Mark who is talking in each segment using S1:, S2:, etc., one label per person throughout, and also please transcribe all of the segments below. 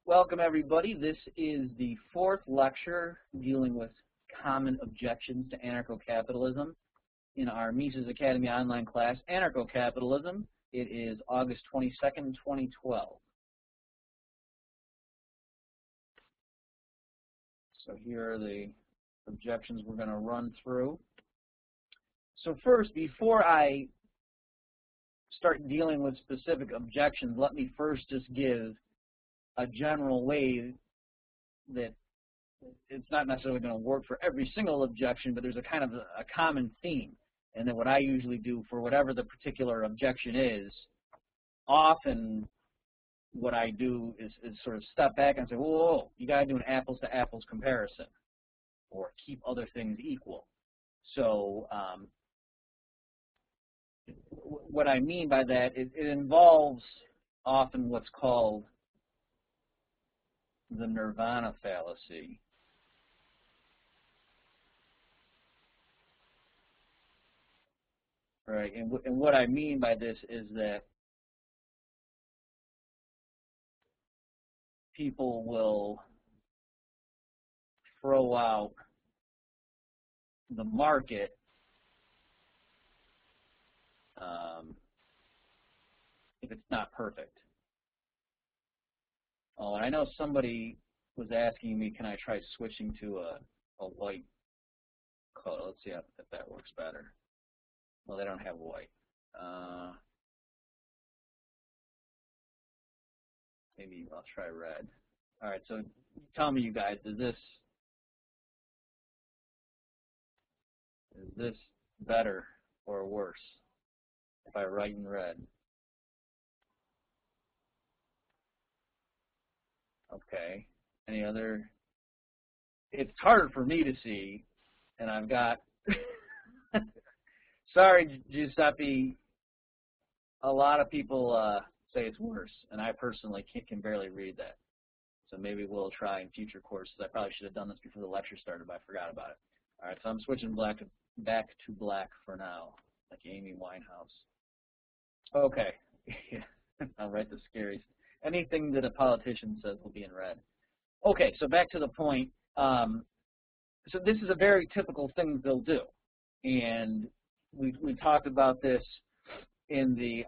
S1: Welcome, everybody. This is the fourth lecture dealing with common objections to anarcho-capitalism in our Mises Academy online class, Anarcho-Capitalism. It is August 22nd, 2012. So here are the objections we're going to run through. So first, before I start dealing with specific objections, let me first just give a general way that it's not necessarily going to work for every single objection, but there's a kind of a common theme. And then what I usually do for whatever the particular objection is, often what I do is sort of step back and say, whoa, you got to do an apples-to-apples comparison, or keep other things equal. So what I mean by that, it involves often what's called the nirvana fallacy. Right, and what I mean by this is that people will throw out the market if it's not perfect. Oh, and I know somebody was asking me, can I try switching to a white color? Let's see if that works better. Well, they don't have white. Maybe I'll try red. All right, so tell me, you guys, is this better or worse if I write in red? Okay. Any other? It's harder for me to see, and I've got. Sorry, Giuseppe. A lot of people say it's worse, and I personally can barely read that. So maybe we'll try in future courses. I probably should have done this before the lecture started, but I forgot about it. All right, so I'm switching back to black for now, like Amy Winehouse. Okay. I'll write the scariest. Anything that a politician says will be in red. Okay, so back to the point. So this is a very typical thing they'll do, and we talked about this in the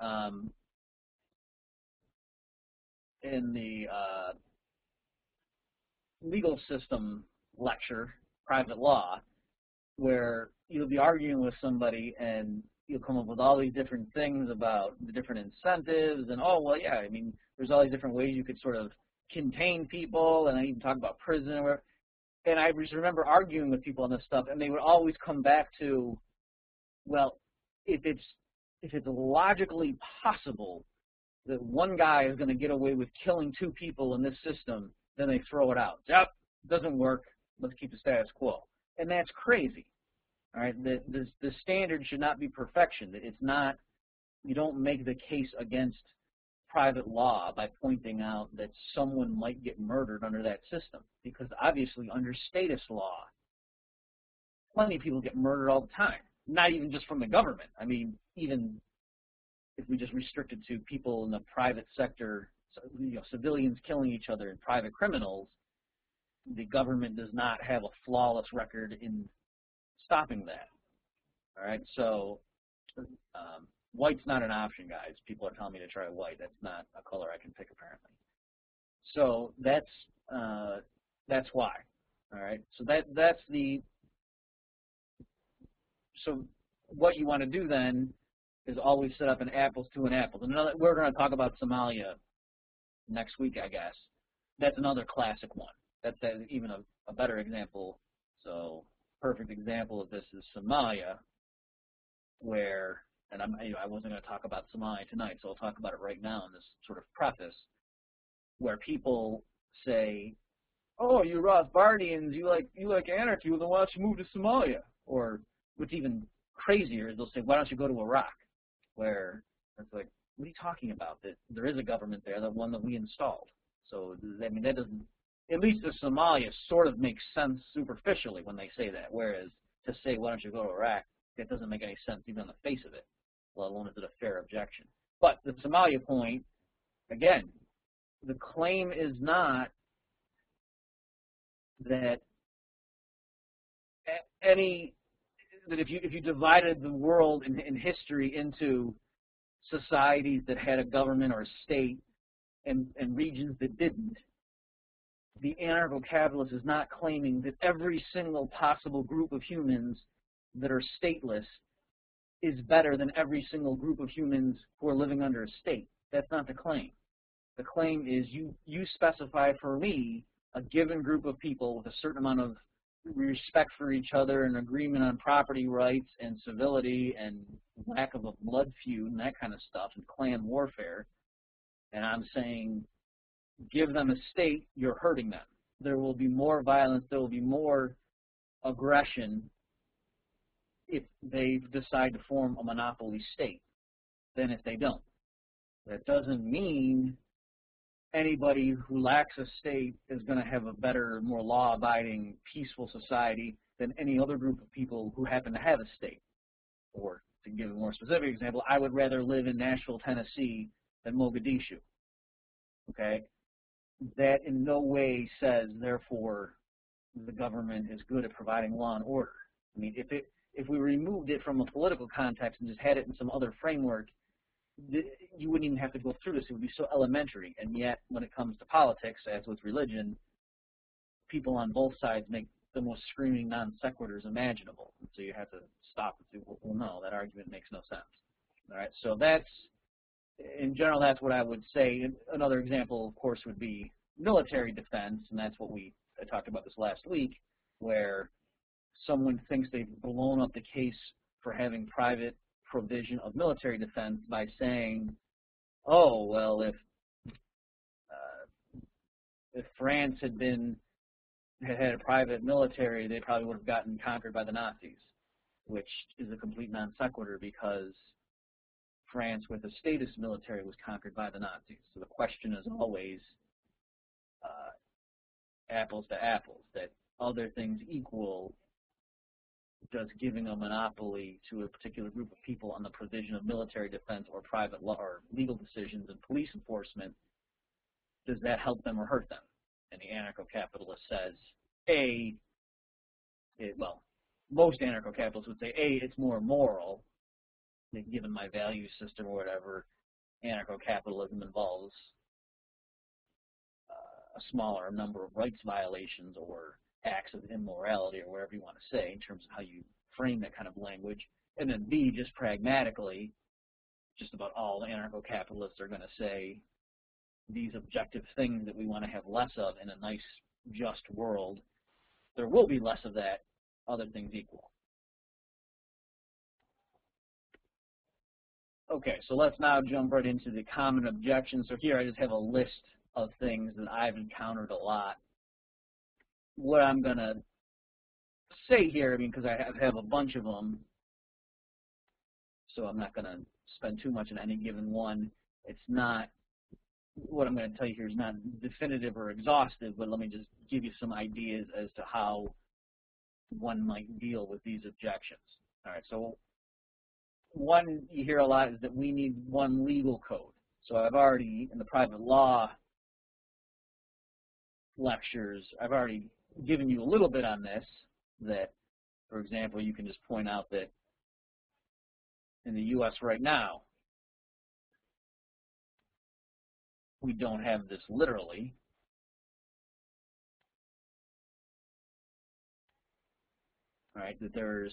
S1: legal system lecture, private law, where you'll be arguing with somebody and you'll come up with all these different things about the different incentives and, oh, well, yeah, I mean, there's all these different ways you could sort of contain people, and I even talk about prison or whatever. And I just remember arguing with people on this stuff, and they would always come back to, well, if it's logically possible that one guy is going to get away with killing two people in this system, then they throw it out. Yep, doesn't work. Let's keep the status quo. And that's crazy. All right, the standard should not be perfection. It's not. You don't make the case against private law by pointing out that someone might get murdered under that system, because obviously under status law, plenty of people get murdered all the time. Not even just from the government. I mean, even if we just restrict it to people in the private sector, civilians killing each other and private criminals, the government does not have a flawless record in stopping that. All right, so white's not an option, guys. People are telling me to try white. That's not a color I can pick, apparently. So that's why. All right, so that's the. So what you want to do then is always set up an apples to an apples. And we're going to talk about Somalia next week, I guess. That's another classic one. That's even a better example. So perfect example of this is Somalia, where, and I wasn't going to talk about Somalia tonight, so I'll talk about it right now in this sort of preface, where people say, oh, you Rothbardians, you like anarchy, well then why don't you move to Somalia? Or what's even crazier is they'll say, why don't you go to Iraq? Where it's like, what are you talking about? That there is a government there, the one that we installed. So, I mean, that doesn't, at least the Somalia sort of makes sense superficially when they say that, whereas to say, why don't you go to Iraq, that doesn't make any sense even on the face of it, let alone is it a fair objection. But the Somalia point, again, the claim is not that that if you divided the world in history into societies that had a government or a state and regions that didn't, the anarcho-capitalist is not claiming that every single possible group of humans that are stateless is better than every single group of humans who are living under a state. That's not the claim. The claim is you specify for me a given group of people with a certain amount of respect for each other and agreement on property rights and civility and lack of a blood feud and that kind of stuff and clan warfare. And I'm saying, give them a state, you're hurting them. There will be more violence, there will be more aggression if they decide to form a monopoly state than if they don't. That doesn't mean anybody who lacks a state is going to have a better, more law-abiding, peaceful society than any other group of people who happen to have a state. Or, to give a more specific example, I would rather live in Nashville, Tennessee than Mogadishu. Okay? That in no way says, therefore, the government is good at providing law and order. I mean, if we removed it from a political context and just had it in some other framework, you wouldn't even have to go through this. It would be so elementary. And yet, when it comes to politics, as with religion, people on both sides make the most screaming non sequiturs imaginable. And so you have to stop and say, well, no, that argument makes no sense. All right, so that's, in general, that's what I would say. Another example, of course, would be military defense, and that's what I talked about this last week, where someone thinks they've blown up the case for having private provision of military defense by saying, oh, well, if France had had a private military, they probably would have gotten conquered by the Nazis, which is a complete non sequitur because France with a statist military was conquered by the Nazis. So the question is always apples to apples, that other things equal, does giving a monopoly to a particular group of people on the provision of military defense or private law or legal decisions and police enforcement, does that help them or hurt them? And the anarcho-capitalist says, well, most anarcho-capitalists would say, it's more moral, that given my value system or whatever, anarcho-capitalism involves a smaller number of rights violations or acts of immorality or whatever you want to say in terms of how you frame that kind of language. And then B, just pragmatically, just about all the anarcho-capitalists are going to say these objective things that we want to have less of in a nice, just world, there will be less of that, other things equal. Okay, so let's now jump right into the common objections. So here I just have a list of things that I've encountered a lot. What I'm going to say here, I mean, because I have a bunch of them, so I'm not going to spend too much on any given one. It's not, what I'm going to tell you here is not definitive or exhaustive, but let me just give you some ideas as to how one might deal with these objections. All right, so one you hear a lot is that we need one legal code. So I've already, in the private law lectures, I've already given you a little bit on this, that, for example, you can just point out that in the U.S. right now, we don't have this literally. Right, that there's,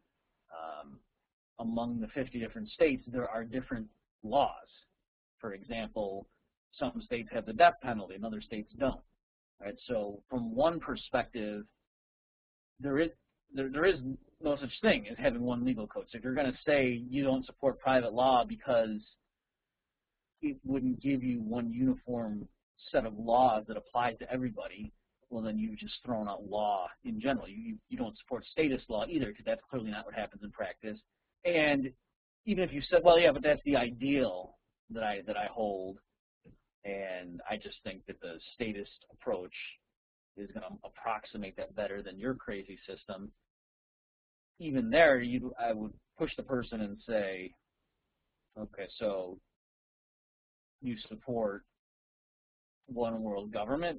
S1: among the 50 different states, there are different laws. For example, some states have the death penalty and other states don't. Right, so from one perspective, there is no such thing as having one legal code. So if you're going to say you don't support private law because it wouldn't give you one uniform set of laws that applies to everybody, well, then you've just thrown out law in general. You don't support statist law either, because that's clearly not what happens in practice. And even if you said, well, yeah, but that's the ideal that I hold, and I just think that the statist approach is going to approximate that better than your crazy system, even there, I would push the person and say, okay, so you support one world government,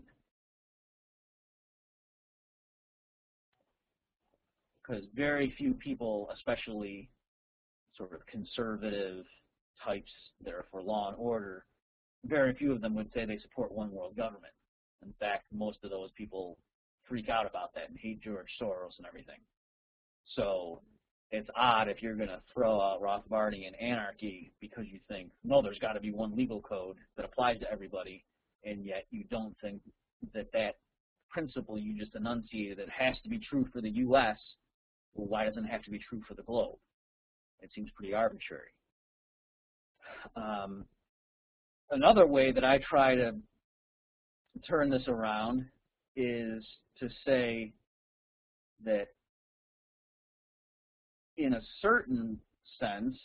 S1: because very few people, especially sort of conservative types that are for law and order, very few of them would say they support one world government. In fact, most of those people freak out about that and hate George Soros and everything. So it's odd if you're going to throw out Rothbardian anarchy because you think, no, there's got to be one legal code that applies to everybody, and yet you don't think that that principle you just enunciated that has to be true for the U.S., well, why doesn't it have to be true for the globe? It seems pretty arbitrary. Another way that I try to turn this around is to say that in a certain sense,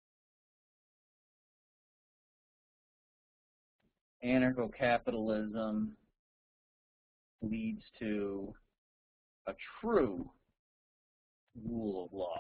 S1: anarcho-capitalism leads to a true rule of law.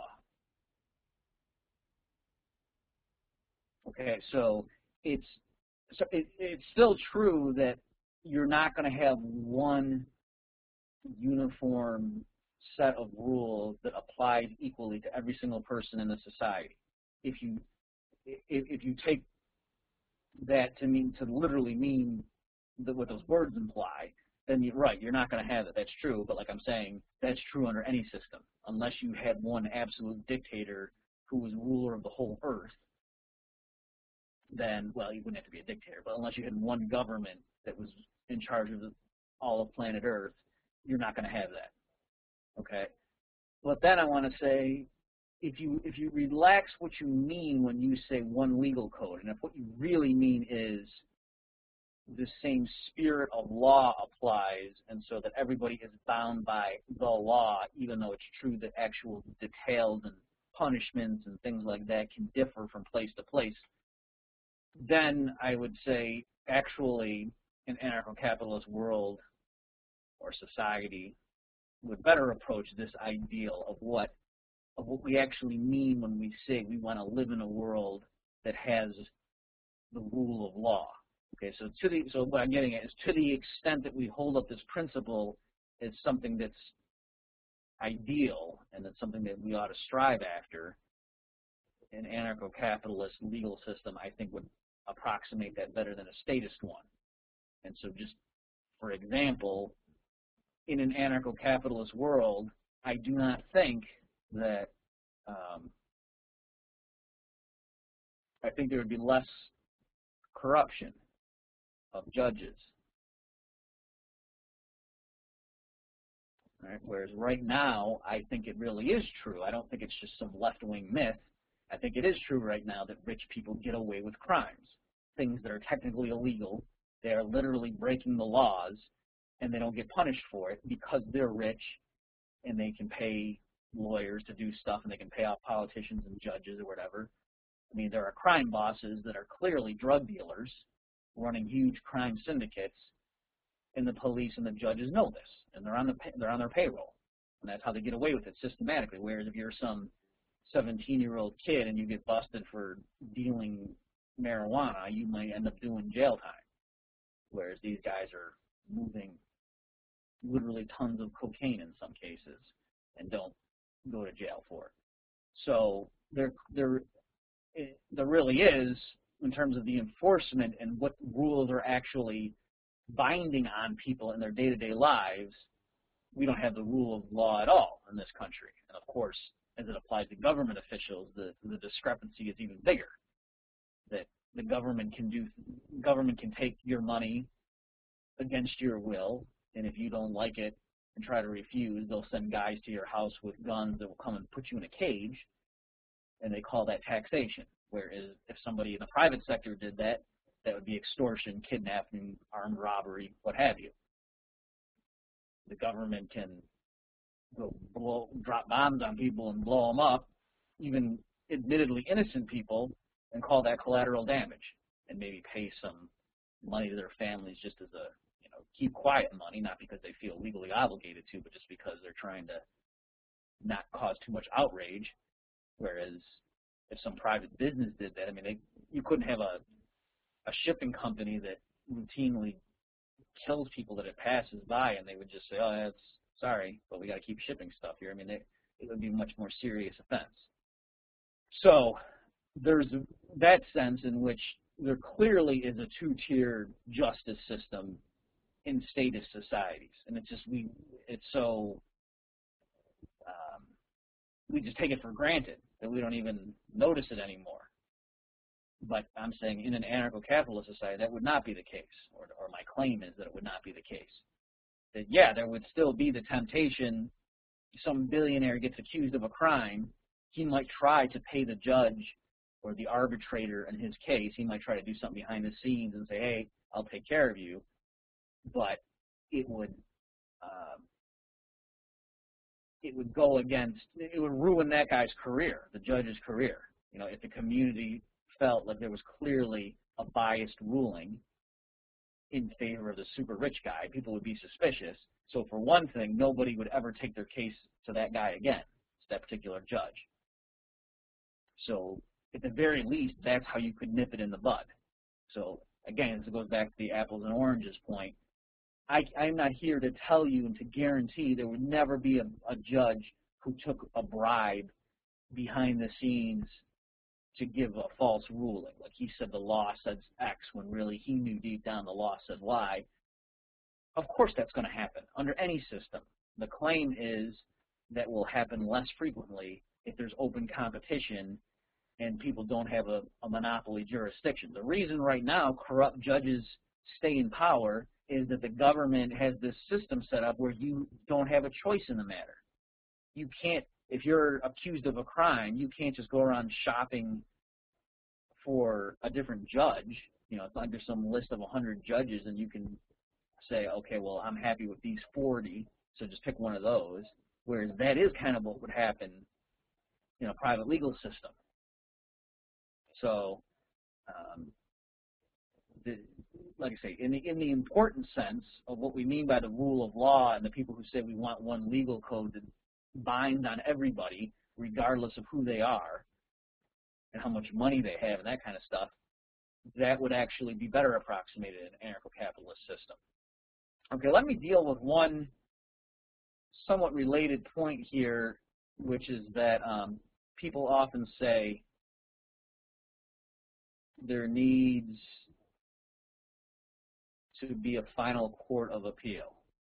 S1: Okay, so it's still true that you're not going to have one uniform set of rules that applies equally to every single person in the society. If you take that to literally mean what those words imply, then you're right, you're not going to have it. That's true, but like I'm saying, that's true under any system, unless you had one absolute dictator who was ruler of the whole earth. Then, well, you wouldn't have to be a dictator, but unless you had one government that was in charge of all of planet Earth, you're not going to have that. Okay? But then I want to say, if you relax what you mean when you say one legal code, and if what you really mean is the same spirit of law applies, and so that everybody is bound by the law, even though it's true that actual details and punishments and things like that can differ from place to place, then I would say actually an anarcho-capitalist world or society would better approach this ideal of what we actually mean when we say we want to live in a world that has the rule of law. Okay, so what I'm getting at is, to the extent that we hold up this principle as something that's ideal and that's something that we ought to strive after, an anarcho-capitalist legal system, I think, would approximate that better than a statist one. And so just for example, in an anarcho-capitalist world, I do not think that I think there would be less corruption of judges. Right? Whereas right now, I think it really is true. I don't think it's just some left-wing myth. I think it is true right now that rich people get away with crimes, things that are technically illegal. They are literally breaking the laws, and they don't get punished for it because they're rich, and they can pay lawyers to do stuff, and they can pay off politicians and judges or whatever. I mean, there are crime bosses that are clearly drug dealers running huge crime syndicates, and the police and the judges know this, and they're on their payroll, and that's how they get away with it systematically. Whereas if you're some 17-year-old kid and you get busted for dealing marijuana, you might end up doing jail time. Whereas these guys are moving literally tons of cocaine in some cases and don't go to jail for it. So there really is, in terms of the enforcement and what rules are actually binding on people in their day-to-day lives, we don't have the rule of law at all in this country. And of course, as it applies to government officials, the discrepancy is even bigger. That the government can take your money against your will, and if you don't like it and try to refuse, they'll send guys to your house with guns that will come and put you in a cage, and they call that taxation. Whereas if somebody in the private sector did that, that would be extortion, kidnapping, armed robbery, what have you. The government can go drop bombs on people and blow them up, even admittedly innocent people, and call that collateral damage, and maybe pay some money to their families just as a, keep quiet money, not because they feel legally obligated to, but just because they're trying to not cause too much outrage. Whereas if some private business did that, I mean, you couldn't have a shipping company that routinely kills people that it passes by, and they would just say, oh, that's sorry, but we got to keep shipping stuff here. I mean, it would be a much more serious offense. So there's that sense in which there clearly is a two-tiered justice system in statist societies, and it's just we just take it for granted that we don't even notice it anymore. But I'm saying in an anarcho-capitalist society, that would not be the case, or my claim is that it would not be the case. That, yeah, there would still be the temptation, some billionaire gets accused of a crime, he might try to pay the judge or the arbitrator in his case, he might try to do something behind the scenes and say, hey, I'll take care of you, but it would go against, it would ruin that guy's career, the judge's career. You know, if the community felt like there was clearly a biased ruling in favor of the super rich guy, people would be suspicious. So for one thing, nobody would ever take their case to that guy again, to that particular judge. So at the very least, that's how you could nip it in the bud. So again, this goes back to the apples and oranges point. I'm not here to tell you and to guarantee there would never be a judge who took a bribe behind the scenes to give a false ruling. Like he said the law says X when really he knew deep down the law said Y. Of course that's going to happen under any system. The claim is that will happen less frequently if there's open competition and people don't have a monopoly jurisdiction. The reason right now corrupt judges stay in power is that the government has this system set up where you don't have a choice in the matter. You can't, if you're accused of a crime, you can't just go around shopping for a different judge. You know, it's like there's some list of 100 judges and you can say, okay, well, I'm happy with these 40, so just pick one of those. Whereas that is kind of what would happen in a private legal system. So, like I say, in the important sense of what we mean by the rule of law and the people who say we want one legal code that binds on everybody, regardless of who they are and how much money they have and that kind of stuff, that would actually be better approximated in an anarcho-capitalist system. Okay, let me deal with one somewhat related point here, which is that people often say there needs to be a final court of appeal.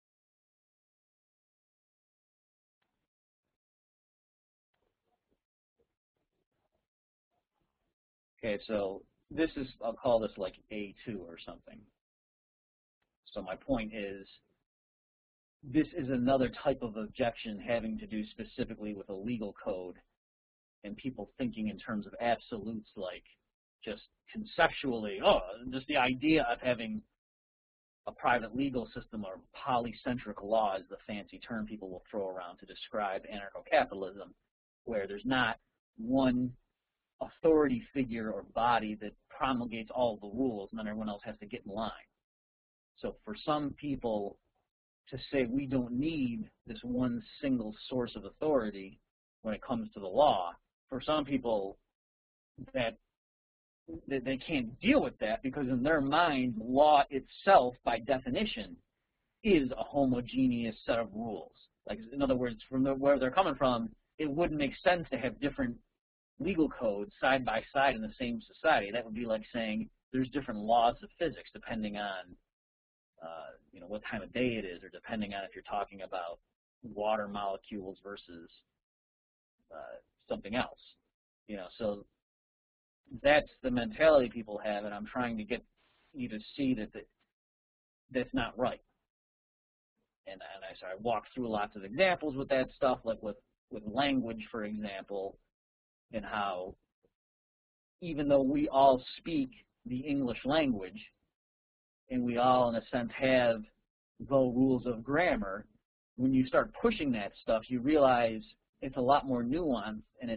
S1: Okay, so this is, I'll call this like A2 or something. So my point is, this is another type of objection having to do specifically with a legal code and people thinking in terms of absolutes, like just conceptually, oh, just the idea of having a private legal system or polycentric law is the fancy term people will throw around to describe anarcho-capitalism, where there's not one authority figure or body that promulgates all the rules and then everyone else has to get in line. So for some people to say we don't need this one single source of authority when it comes to the law, for some people that they can't deal with that because in their mind, law itself, by definition, is a homogeneous set of rules. Like, in other words, from where they're coming from, it wouldn't make sense to have different legal codes side by side in the same society. That would be like saying there's different laws of physics depending on you know, what time of day it is, or depending on if you're talking about water molecules versus something else. You know, so that's the mentality people have, and I'm trying to get you to see that that's not right. And I walk through lots of examples with that stuff, like with language, for example, and how even though we all speak the English language, and we all, in a sense, have the rules of grammar, when you start pushing that stuff, you realize it's a lot more nuanced, and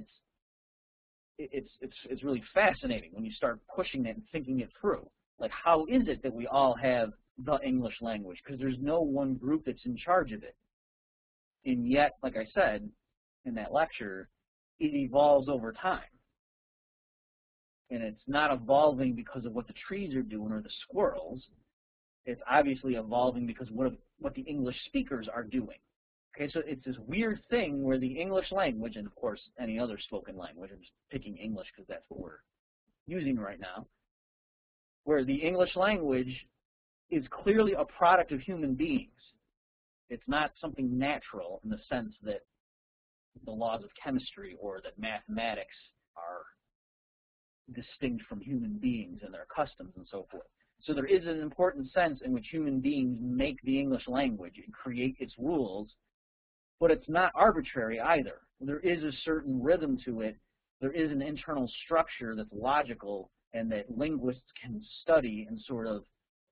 S1: it's really fascinating when you start pushing it and thinking it through. Like, how is it that we all have the English language? Because there's no one group that's in charge of it. And yet, like I said in that lecture, it evolves over time. And it's not evolving because of what the trees are doing or the squirrels. It's obviously evolving because what the English speakers are doing. Okay, so it's this weird thing where the English language, and of course any other spoken language, I'm just picking English because that's what we're using right now, where the English language is clearly a product of human beings. It's not something natural in the sense that the laws of chemistry or that mathematics are distinct from human beings and their customs and so forth. So there is an important sense in which human beings make the English language and create its rules, but it's not arbitrary either. There is a certain rhythm to it. There is an internal structure that's logical and that linguists can study and sort of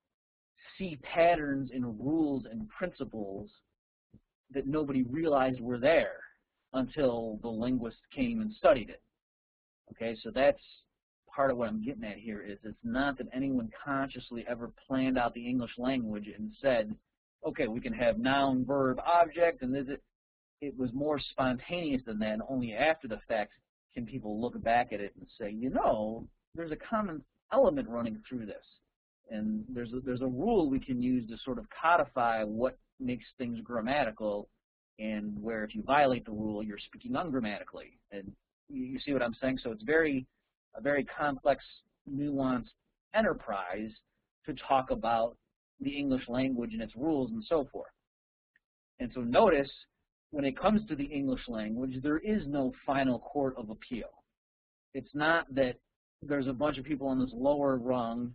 S1: see patterns in rules and principles that nobody realized were there until the linguist came and studied it. Okay, so that's part of what I'm getting at here is it's not that anyone consciously ever planned out the English language and said, okay, we can have noun, verb, object, and it was more spontaneous than that, and only after the fact can people look back at it and say, you know, there's a common element running through this. And there's a rule we can use to sort of codify what makes things grammatical, and where if you violate the rule, you're speaking ungrammatically. And you see what I'm saying? So it's a very complex, nuanced enterprise to talk about the English language and its rules and so forth. And so notice, when it comes to the English language, there is no final court of appeal. It's not that there's a bunch of people on this lower rung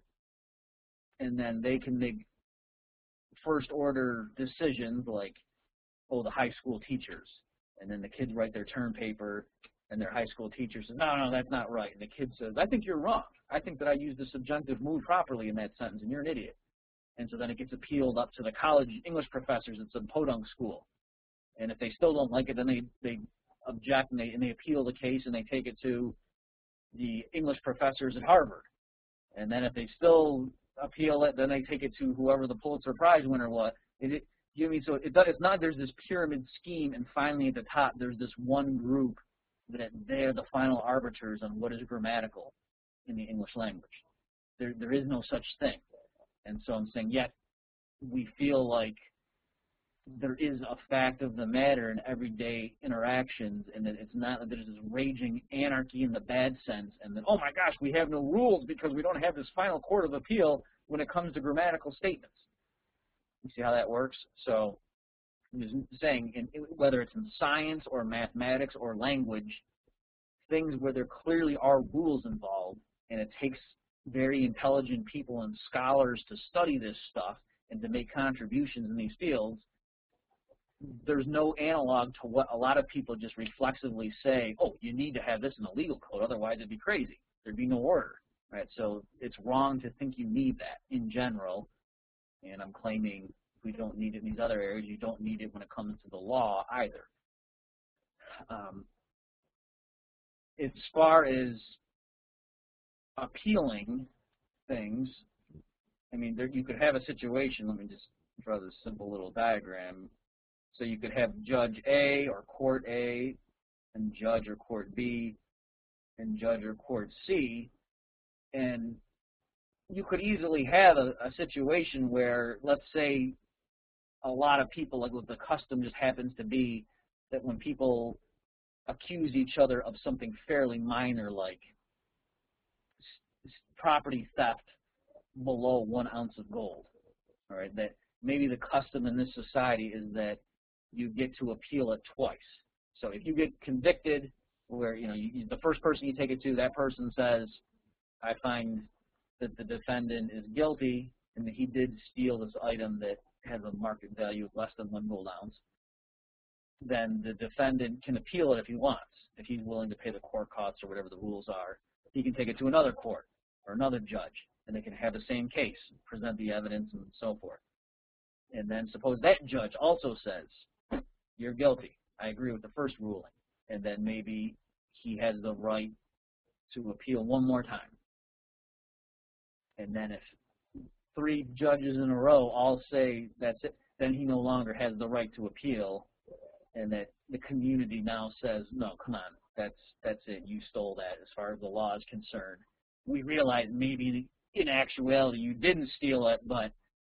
S1: and then they can make first order decisions like, oh, the high school teachers, and then the kids write their term paper and their high school teacher says, no, that's not right. And the kid says, I think you're wrong. I think that I used the subjunctive mood properly in that sentence, and you're an idiot. And so then it gets appealed up to the college English professors at some podunk school. And if they still don't like it, then they object and they appeal the case and they take it to the English professors at Harvard. And then if they still appeal it, then they take it to whoever the Pulitzer Prize winner was. You know what I mean? So it's not there's this pyramid scheme, and finally at the top there's this one group that they're the final arbiters on what is grammatical in the English language. There is no such thing. And so I'm saying, yet we feel like there is a fact of the matter in everyday interactions, and that it's not that there's this raging anarchy in the bad sense, and that, oh my gosh, we have no rules because we don't have this final court of appeal when it comes to grammatical statements. You see how that works? So I'm just saying, whether it's in science or mathematics or language, things where there clearly are rules involved, and it takes very intelligent people and scholars to study this stuff and to make contributions in these fields, there's no analog to what a lot of people just reflexively say, oh, you need to have this in the legal code, otherwise it'd be crazy. There'd be no order, right? So it's wrong to think you need that in general, and I'm claiming we don't need it in these other areas. You don't need it when it comes to the law either. As far as appealing things, I mean, you could have a situation, let me just draw this simple little diagram. So you could have Judge A or Court A and Judge or Court B and Judge or Court C, and you could easily have a situation where, let's say, a lot of people, like the custom just happens to be that when people accuse each other of something fairly minor like property theft below 1 ounce of gold, all right, that maybe the custom in this society is that you get to appeal it twice. So if you get convicted, where the first person you take it to, that person says, I find that the defendant is guilty and that he did steal this item that has a market value of less than 1 gold ounce, then the defendant can appeal it if he wants. If he's willing to pay the court costs or whatever the rules are, he can take it to another court or another judge, and they can have the same case, present the evidence, and so forth. And then suppose that judge also says, you're guilty. I agree with the first ruling. And then maybe he has the right to appeal one more time. And then if 3 judges in a row all say that's it, then he no longer has the right to appeal, and that the community now says, no, come on, that's it, you stole that as far as the law is concerned. We realize maybe in actuality you didn't steal it, but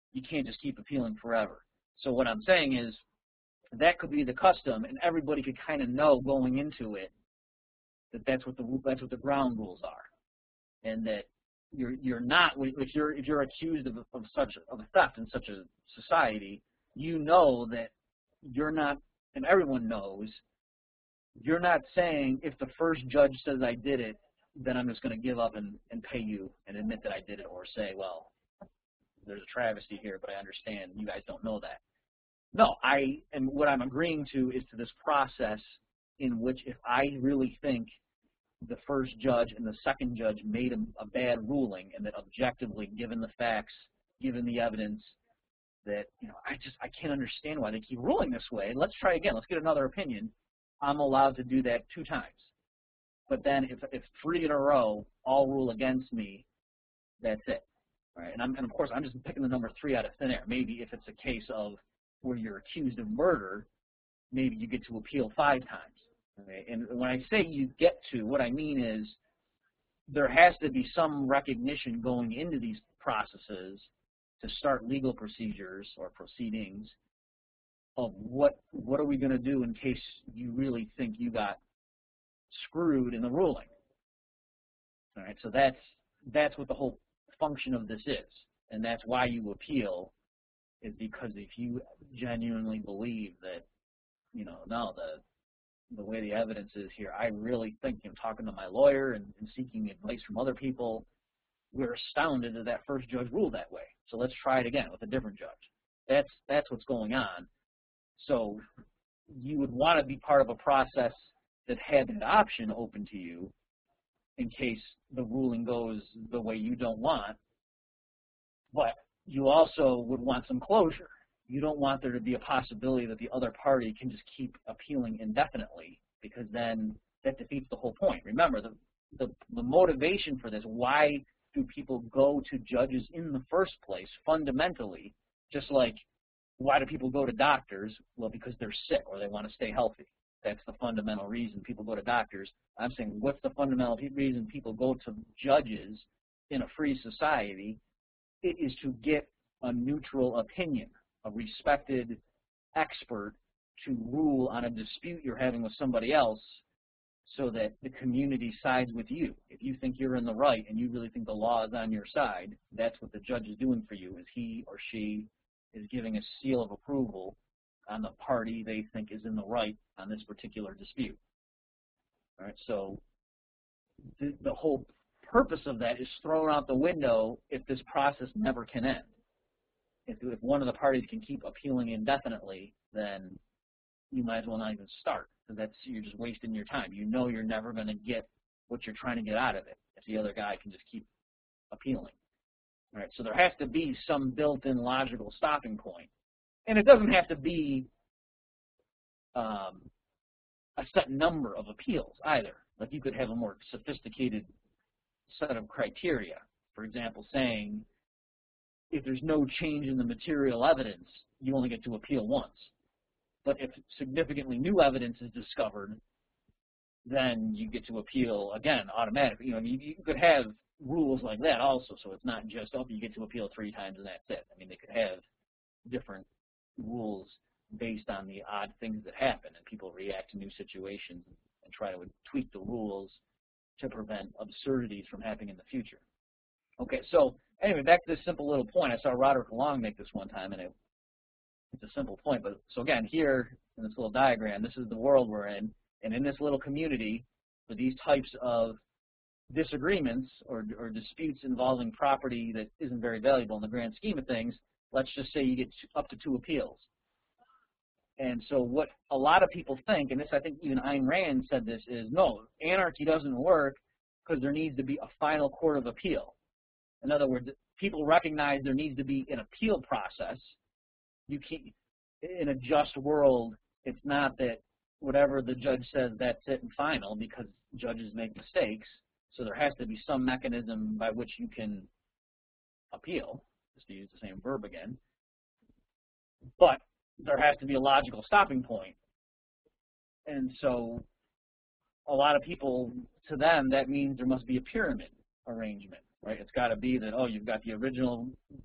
S1: you can't just keep appealing forever. So what I'm saying is that could be the custom, and everybody could kind of know going into it that that's what the ground rules are, and that you're not, if you're accused of a theft in such a society, you know that you're not, and everyone knows, you're not saying if the first judge says I did it, then I'm just going to give up and pay you and admit that I did it, or say, well, there's a travesty here, but I understand you guys don't know that. No, what I'm agreeing to is to this process in which if I really think the first judge and the second judge made a bad ruling, and that objectively, given the facts, given the evidence, that I can't understand why they keep ruling this way. Let's try again. Let's get another opinion. I'm allowed to do that 2 times. But then if 3 in a row all rule against me, that's it. All right? And of course, I'm just picking the number 3 out of thin air. Maybe if it's a case of where you're accused of murder, maybe you get to appeal 5 times. Okay? And when I say you get to, what I mean is there has to be some recognition going into these processes to start legal procedures or proceedings of what are we going to do in case you really think you got screwed in the ruling. All right, so that's what the whole function of this is, and that's why you appeal, is because if you genuinely believe that, no, the way the evidence is here, I really think, talking to my lawyer and seeking advice from other people, we're astounded that that first judge ruled that way. So let's try it again with a different judge. That's what's going on. So you would want to be part of a process that had that option open to you in case the ruling goes the way you don't want. But you also would want some closure. You don't want there to be a possibility that the other party can just keep appealing indefinitely, because then that defeats the whole point. Remember, the motivation for this, why do people go to judges in the first place, fundamentally, just like why do people go to doctors? Well, because they're sick or they want to stay healthy. That's the fundamental reason people go to doctors. I'm saying, what's the fundamental reason people go to judges in a free society? It is to get a neutral opinion, a respected expert to rule on a dispute you're having with somebody else, so that the community sides with you. If you think you're in the right and you really think the law is on your side, that's what the judge is doing for you, is he or she is giving a seal of approval on the party they think is in the right on this particular dispute. All right, so the whole purpose of that is thrown out the window if this process never can end. If one of the parties can keep appealing indefinitely, then you might as well not even start, because you're just wasting your time. You know you're never going to get what you're trying to get out of it if the other guy can just keep appealing. All right, so there has to be some built-in logical stopping point. And it doesn't have to be a set number of appeals either. Like, you could have a more sophisticated set of criteria. For example, saying if there's no change in the material evidence, you only get to appeal once. But if significantly new evidence is discovered, then you get to appeal again automatically. You could have rules like that also, so it's not just, you get to appeal 3 times and that's it. I mean, they could have different rules based on the odd things that happen, and people react to new situations and try to tweak the rules to prevent absurdities from happening in the future. Okay, so anyway, back to this simple little point. I saw Roderick Long make this one time, and it's a simple point. But so again, here in this little diagram, this is the world we're in, and in this little community, for these types of disagreements or disputes involving property that isn't very valuable in the grand scheme of things, let's just say you get up to 2 appeals. And so what a lot of people think, and this, I think even Ayn Rand said this, is no, anarchy doesn't work because there needs to be a final court of appeal. In other words, people recognize there needs to be an appeal process. You can't, in a just world, it's not that whatever the judge says, that's it and final, because judges make mistakes. So there has to be some mechanism by which you can appeal, just to use the same verb again. But there has to be a logical stopping point. And so a lot of people, to them, that means there must be a pyramid arrangement, right? It's got to be that, you've got the original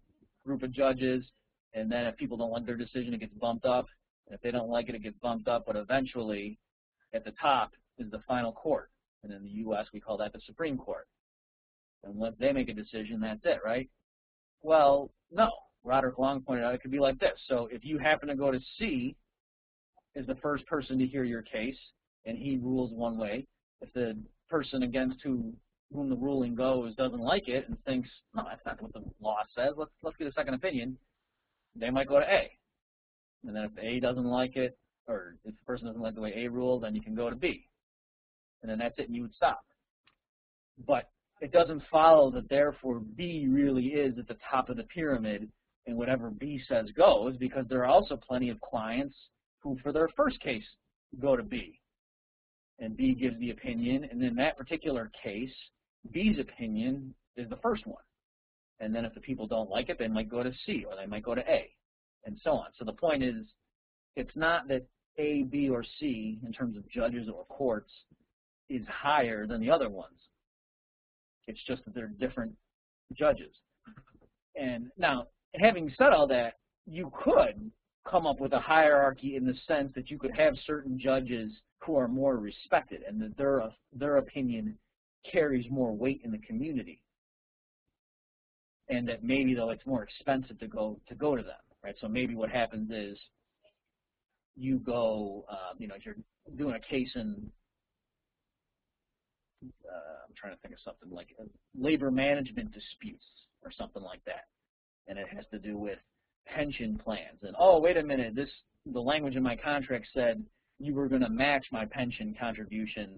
S1: group of judges, and then if people don't like their decision, it gets bumped up. And if they don't like it, it gets bumped up. But eventually, at the top is the final court. And in the U.S., we call that the Supreme Court. And once they make a decision, that's it, right? Well, no. Roderick Long pointed out it could be like this. So if you happen to go to C as the first person to hear your case, and he rules one way, if the person against whom the ruling goes doesn't like it and thinks, no, that's not what the law says, let's get a second opinion, they might go to A. And then if A doesn't like it, or if the person doesn't like the way A ruled, then you can go to B. And then that's it, and you would stop. But it doesn't follow that therefore B really is at the top of the pyramid, and whatever B says goes, because there are also plenty of clients who, for their first case, go to B. And B gives the opinion, and in that particular case, B's opinion is the first one. And then if the people don't like it, they might go to C, or they might go to A, and so on. So the point is, it's not that A, B, or C, in terms of judges or courts, is higher than the other ones. It's just that they're different judges. And now, having said all that, you could come up with a hierarchy in the sense that you could have certain judges who are more respected and that their opinion carries more weight in the community. And that maybe, though, it's more expensive to go to them, right? So maybe what happens is you go, if you're doing a case in, I'm trying to think of something like labor management disputes or something like that. And it has to do with pension plans. And, oh, wait a minute, the language in my contract said you were going to match my pension contributions,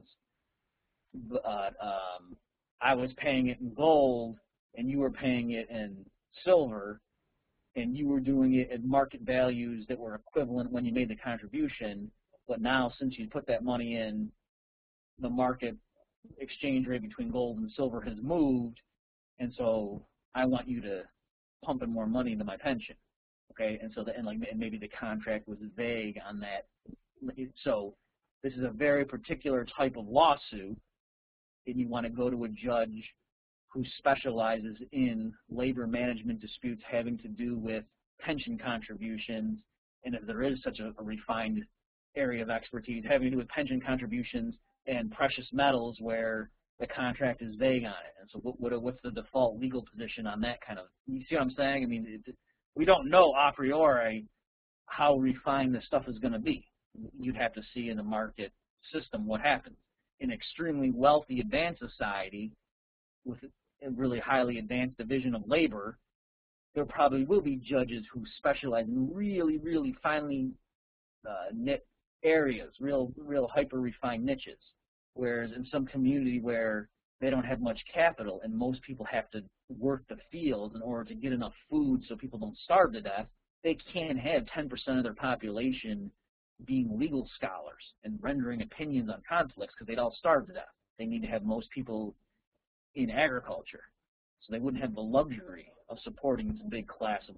S1: but I was paying it in gold and you were paying it in silver, and you were doing it at market values that were equivalent when you made the contribution, but now since you put that money in, the market exchange rate between gold and silver has moved, and so I want you to pump in more money into my pension, okay? And so and maybe the contract was vague on that. So this is a very particular type of lawsuit, and you want to go to a judge who specializes in labor management disputes having to do with pension contributions, and if there is such a refined area of expertise having to do with pension contributions and precious metals where the contract is vague on it. And so what's the default legal position on that kind of, you see what I'm saying? I mean, we don't know a priori how refined this stuff is going to be. You'd have to see in the market system what happens. In extremely wealthy advanced society with a really highly advanced division of labor, there probably will be judges who specialize in really, really finely knit areas, real hyper-refined niches. Whereas in some community where they don't have much capital and most people have to work the fields in order to get enough food so people don't starve to death, they can't have 10% of their population being legal scholars and rendering opinions on conflicts because they'd all starve to death. They need to have most people in agriculture. So they wouldn't have the luxury of supporting this big class of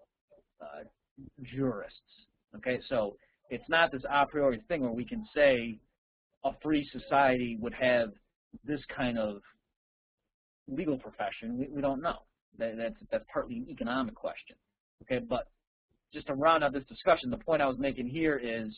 S1: jurists. Okay, so it's not this a priori thing where we can say a free society would have this kind of legal profession. We don't know. That's partly an economic question. Okay, but just to round out this discussion, the point I was making here is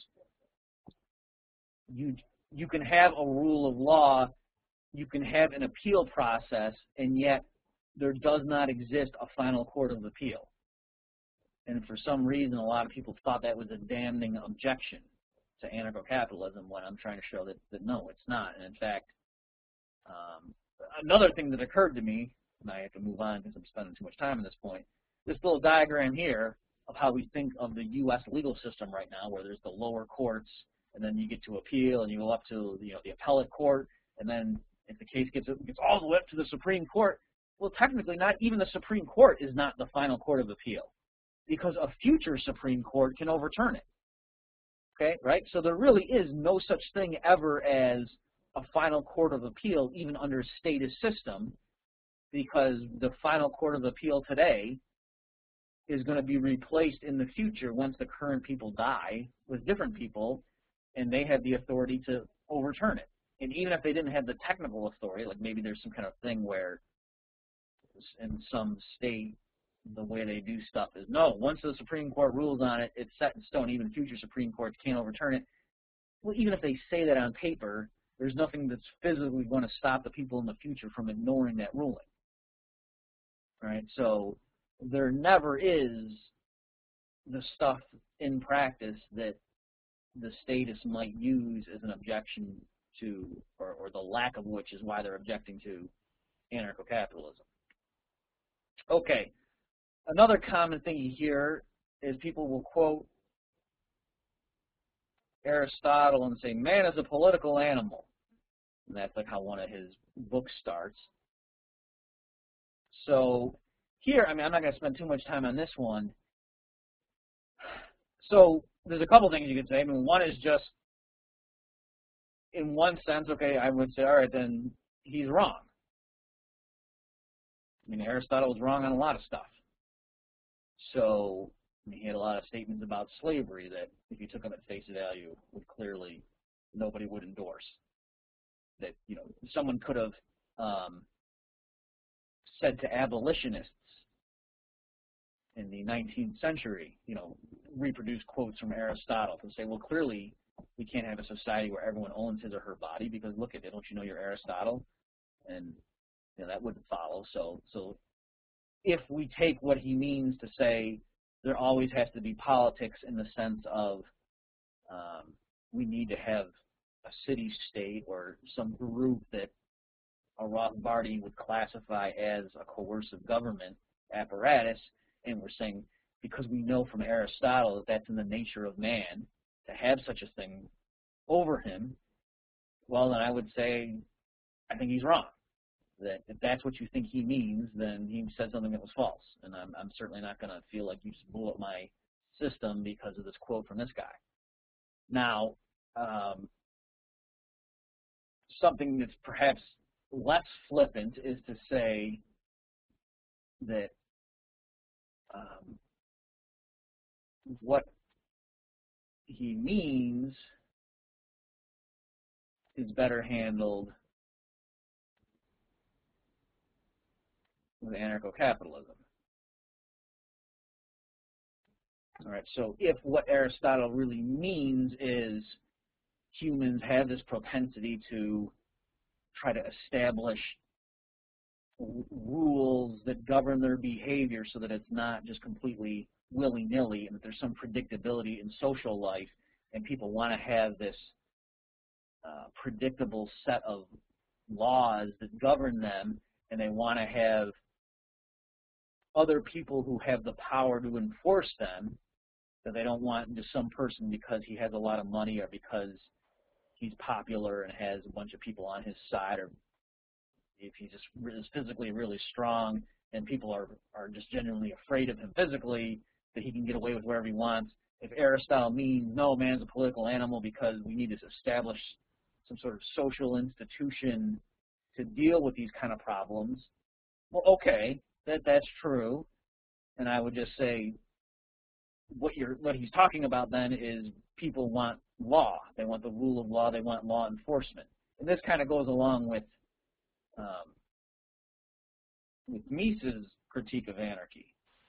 S1: you can have a rule of law, you can have an appeal process, and yet there does not exist a final court of appeal. And for some reason, a lot of people thought that was a damning objection to anarcho-capitalism when I'm trying to show that no, it's not. And in fact, another thing that occurred to me, and I have to move on because I'm spending too much time at this point, this little diagram here of how we think of the U.S. legal system right now, where there's the lower courts, and then you get to appeal, and you go up to the appellate court, and then if the case gets all the way up to the Supreme Court, well, technically not even the Supreme Court is not the final court of appeal, because a future Supreme Court can overturn it. Okay, right? So there really is no such thing ever as a final court of appeal, even under a statist system, because the final court of appeal today is going to be replaced in the future once the current people die with different people, and they have the authority to overturn it. And even if they didn't have the technical authority, like maybe there's some kind of thing where in some state the way they do stuff is, no, once the Supreme Court rules on it, it's set in stone. Even future Supreme Courts can't overturn it. Well, even if they say that on paper, there's nothing that's physically going to stop the people in the future from ignoring that ruling. Right? So there never is the stuff in practice that the statists might use as an objection to, or the lack of which is why they're objecting to anarcho-capitalism. Okay, another common thing you hear is people will quote Aristotle and say, man is a political animal. And that's like how one of his books starts. So here, I mean, I'm not going to spend too much time on this one. So there's a couple things you could say. I mean, one is just, in one sense, okay, I would say, all right, then he's wrong. I mean, Aristotle was wrong on a lot of stuff. So I mean, he had a lot of statements about slavery that, if you took them at face value, would clearly, nobody would endorse. That, you know, someone could have said to abolitionists in the 19th century, you know, reproduce quotes from Aristotle to say, well, clearly we can't have a society where everyone owns his or her body because look at it, don't you know you're Aristotle? And you know, that wouldn't follow. So if we take what he means to say there always has to be politics in the sense of we need to have a city-state or some group that a Rothbardian would classify as a coercive government apparatus, and we're saying because we know from Aristotle that that's in the nature of man to have such a thing over him, well, then I would say I think he's wrong. That if that's what you think he means, then he said something that was false. And I'm certainly not going to feel like you just blew up my system because of this quote from this guy. Now, something that's perhaps less flippant is to say that what he means is better handled with anarcho-capitalism. All right, so if what Aristotle really means is humans have this propensity to try to establish rules that govern their behavior so that it's not just completely willy-nilly and that there's some predictability in social life, and people want to have this predictable set of laws that govern them, and they want to have other people who have the power to enforce them, that they don't want just some person because he has a lot of money or because he's popular and has a bunch of people on his side, or if he just is physically really strong and people are just genuinely afraid of him physically, that he can get away with whatever he wants. If Aristotle means, no, man's a political animal because we need to establish some sort of social institution to deal with these kind of problems, well, okay, that's true. And I would just say what he's talking about then is people want law. They want the rule of law. They want law enforcement. And this kind of goes along with Mises' critique of anarchy.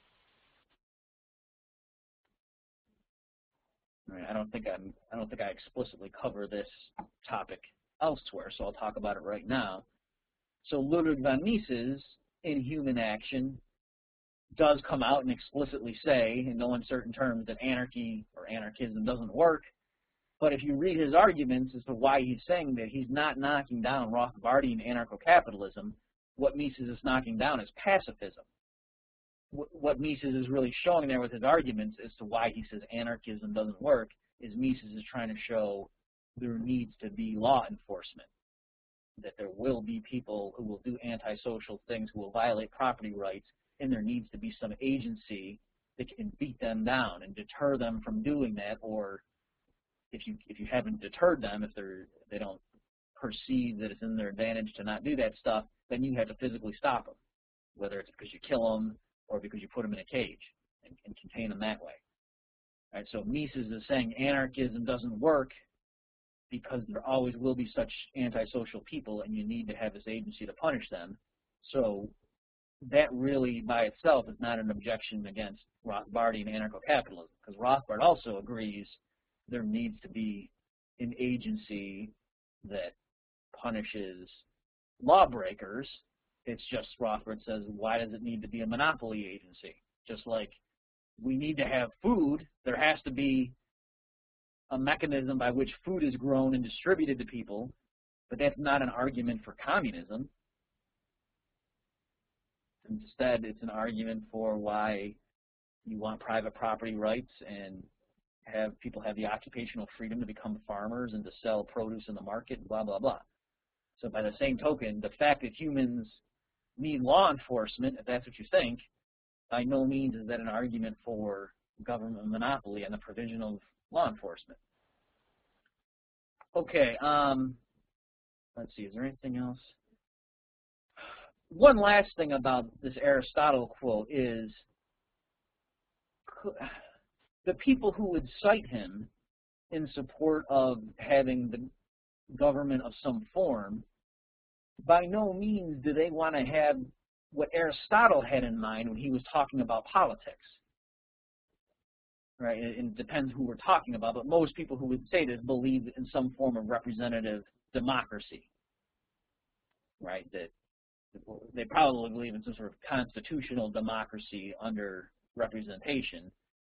S1: I mean, I don't think I explicitly cover this topic elsewhere, so I'll talk about it right now. So Ludwig von Mises, in Human Action, does come out and explicitly say, in no uncertain terms, that anarchy or anarchism doesn't work. But if you read his arguments as to why he's saying that, he's not knocking down Rothbardian anarcho-capitalism. What Mises is knocking down is pacifism. What Mises is really showing there with his arguments as to why he says anarchism doesn't work is Mises is trying to show there needs to be law enforcement, that there will be people who will do antisocial things, who will violate property rights, and there needs to be some agency that can beat them down and deter them from doing that. Or if you haven't deterred them, if they don't perceive that it's in their advantage to not do that stuff, then you have to physically stop them, whether it's because you kill them or because you put them in a cage and contain them that way. All right, so Mises is saying anarchism doesn't work because there always will be such antisocial people, and you need to have this agency to punish them. So that really by itself is not an objection against Rothbardian anarcho-capitalism, because Rothbard also agrees there needs to be an agency that punishes lawbreakers. It's just Rothbard says, why does it need to be a monopoly agency? Just like we need to have food, there has to be a mechanism by which food is grown and distributed to people, but that's not an argument for communism. Instead, it's an argument for why you want private property rights and have people have the occupational freedom to become farmers and to sell produce in the market, blah, blah, blah. So by the same token, the fact that humans need law enforcement, if that's what you think, by no means is that an argument for government monopoly and the provision of law enforcement. Okay, let's see, is there anything else? One last thing about this Aristotle quote is the people who would cite him in support of having the government of some form, by no means do they want to have what Aristotle had in mind when he was talking about politics. Right? It depends who we're talking about, but most people who would say this believe in some form of representative democracy. Right? That they probably believe in some sort of constitutional democracy under representation,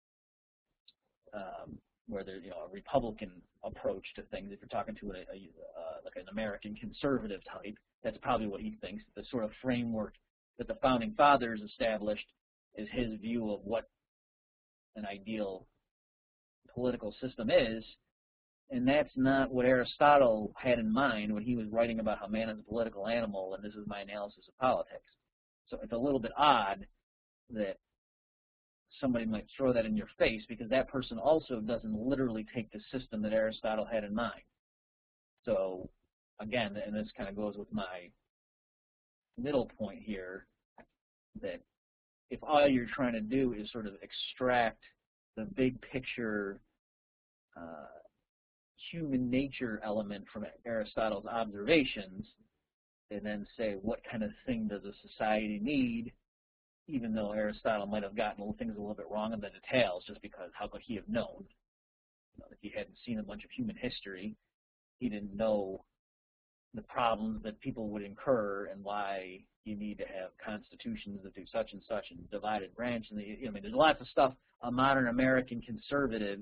S1: where there's a Republican approach to things. If you're talking to like an American conservative type, that's probably what he thinks. The sort of framework that the founding fathers established is his view of what an ideal political system is, and that's not what Aristotle had in mind when he was writing about how man is a political animal, and this is my analysis of politics. So it's a little bit odd that somebody might throw that in your face, because that person also doesn't literally take the system that Aristotle had in mind. So again, and this kind of goes with my middle point here, that if all you're trying to do is sort of extract the big picture human nature element from Aristotle's observations, and then say, what kind of thing does a society need, even though Aristotle might have gotten things a little bit wrong in the details, just because how could he have known? If he hadn't seen a bunch of human history, he didn't know the problems that people would incur and why you need to have constitutions that do such and such and divided branch. And there's lots of stuff a modern American conservative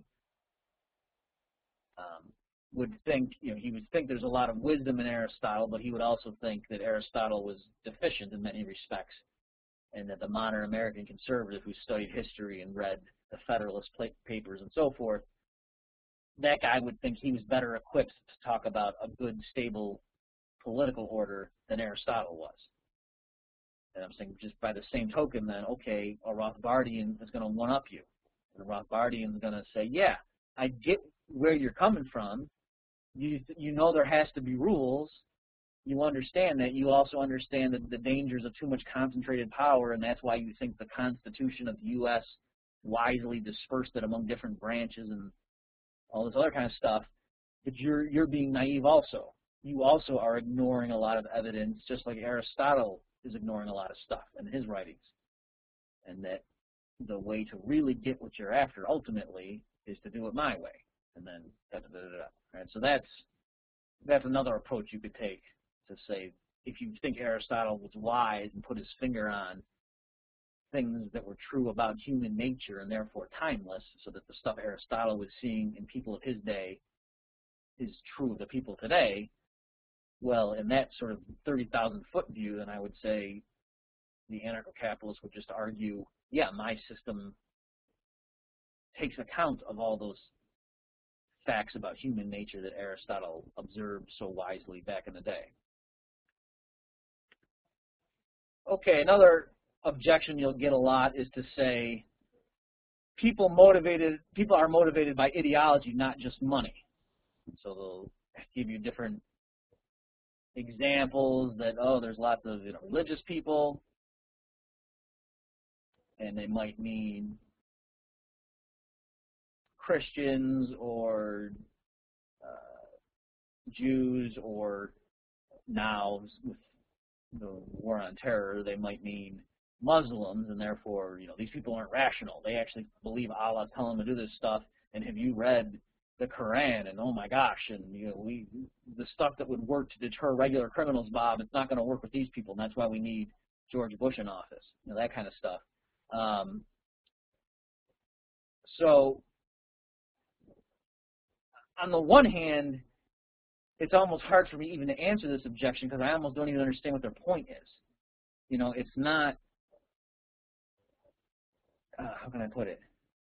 S1: would think. He would think there's a lot of wisdom in Aristotle, but he would also think that Aristotle was deficient in many respects, and that the modern American conservative who studied history and read the Federalist Papers and so forth, that guy would think he was better equipped to talk about a good, stable political order than Aristotle was. And I'm saying, just by the same token, then, okay, a Rothbardian is going to one-up you. And a Rothbardian is going to say, yeah, I get where you're coming from. You know there has to be rules. You understand that. You also understand that the dangers of too much concentrated power, and that's why you think the Constitution of the U.S. wisely dispersed it among different branches and all this other kind of stuff. But you're being naive also. You also are ignoring a lot of evidence, just like Aristotle is ignoring a lot of stuff in his writings. And that the way to really get what you're after ultimately is to do it my way. And then da-da-da-da-da. Right? So that's another approach you could take, to say, if you think Aristotle was wise and put his finger on things that were true about human nature and therefore timeless, so that the stuff Aristotle was seeing in people of his day is true of the people today, well, in that sort of 30,000-foot view, then I would say the anarcho-capitalist would just argue, yeah, my system takes account of all those facts about human nature that Aristotle observed so wisely back in the day. Okay, another objection you'll get a lot is to say people are motivated by ideology, not just money. So they'll give you different examples that, oh, there's lots of religious people, and they might mean Christians or Jews, or now with the war on terror, they might mean Muslims, and therefore, these people aren't rational. They actually believe Allah's telling them to do this stuff. And have you read the Quran? And oh my gosh, and the stuff that would work to deter regular criminals, Bob, it's not going to work with these people, and that's why we need George Bush in office. That kind of stuff. So on the one hand, it's almost hard for me even to answer this objection because I almost don't even understand what their point is. It's not, how can I put it?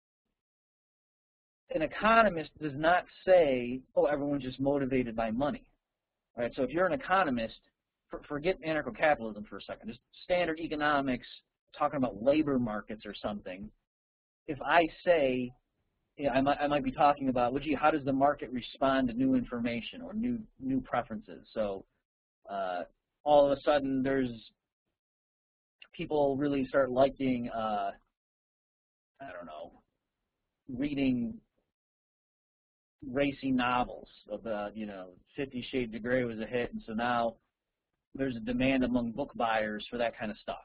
S1: An economist does not say, oh, everyone's just motivated by money. All right, so if you're an economist, forget anarcho-capitalism for a second, just standard economics, talking about labor markets or something. If I say, I might be talking about, well, gee, how does the market respond to new information or new preferences? So all of a sudden, there's people really start liking, I don't know, reading racy novels about, 50 Shades of Grey was a hit, and so now there's a demand among book buyers for that kind of stuff.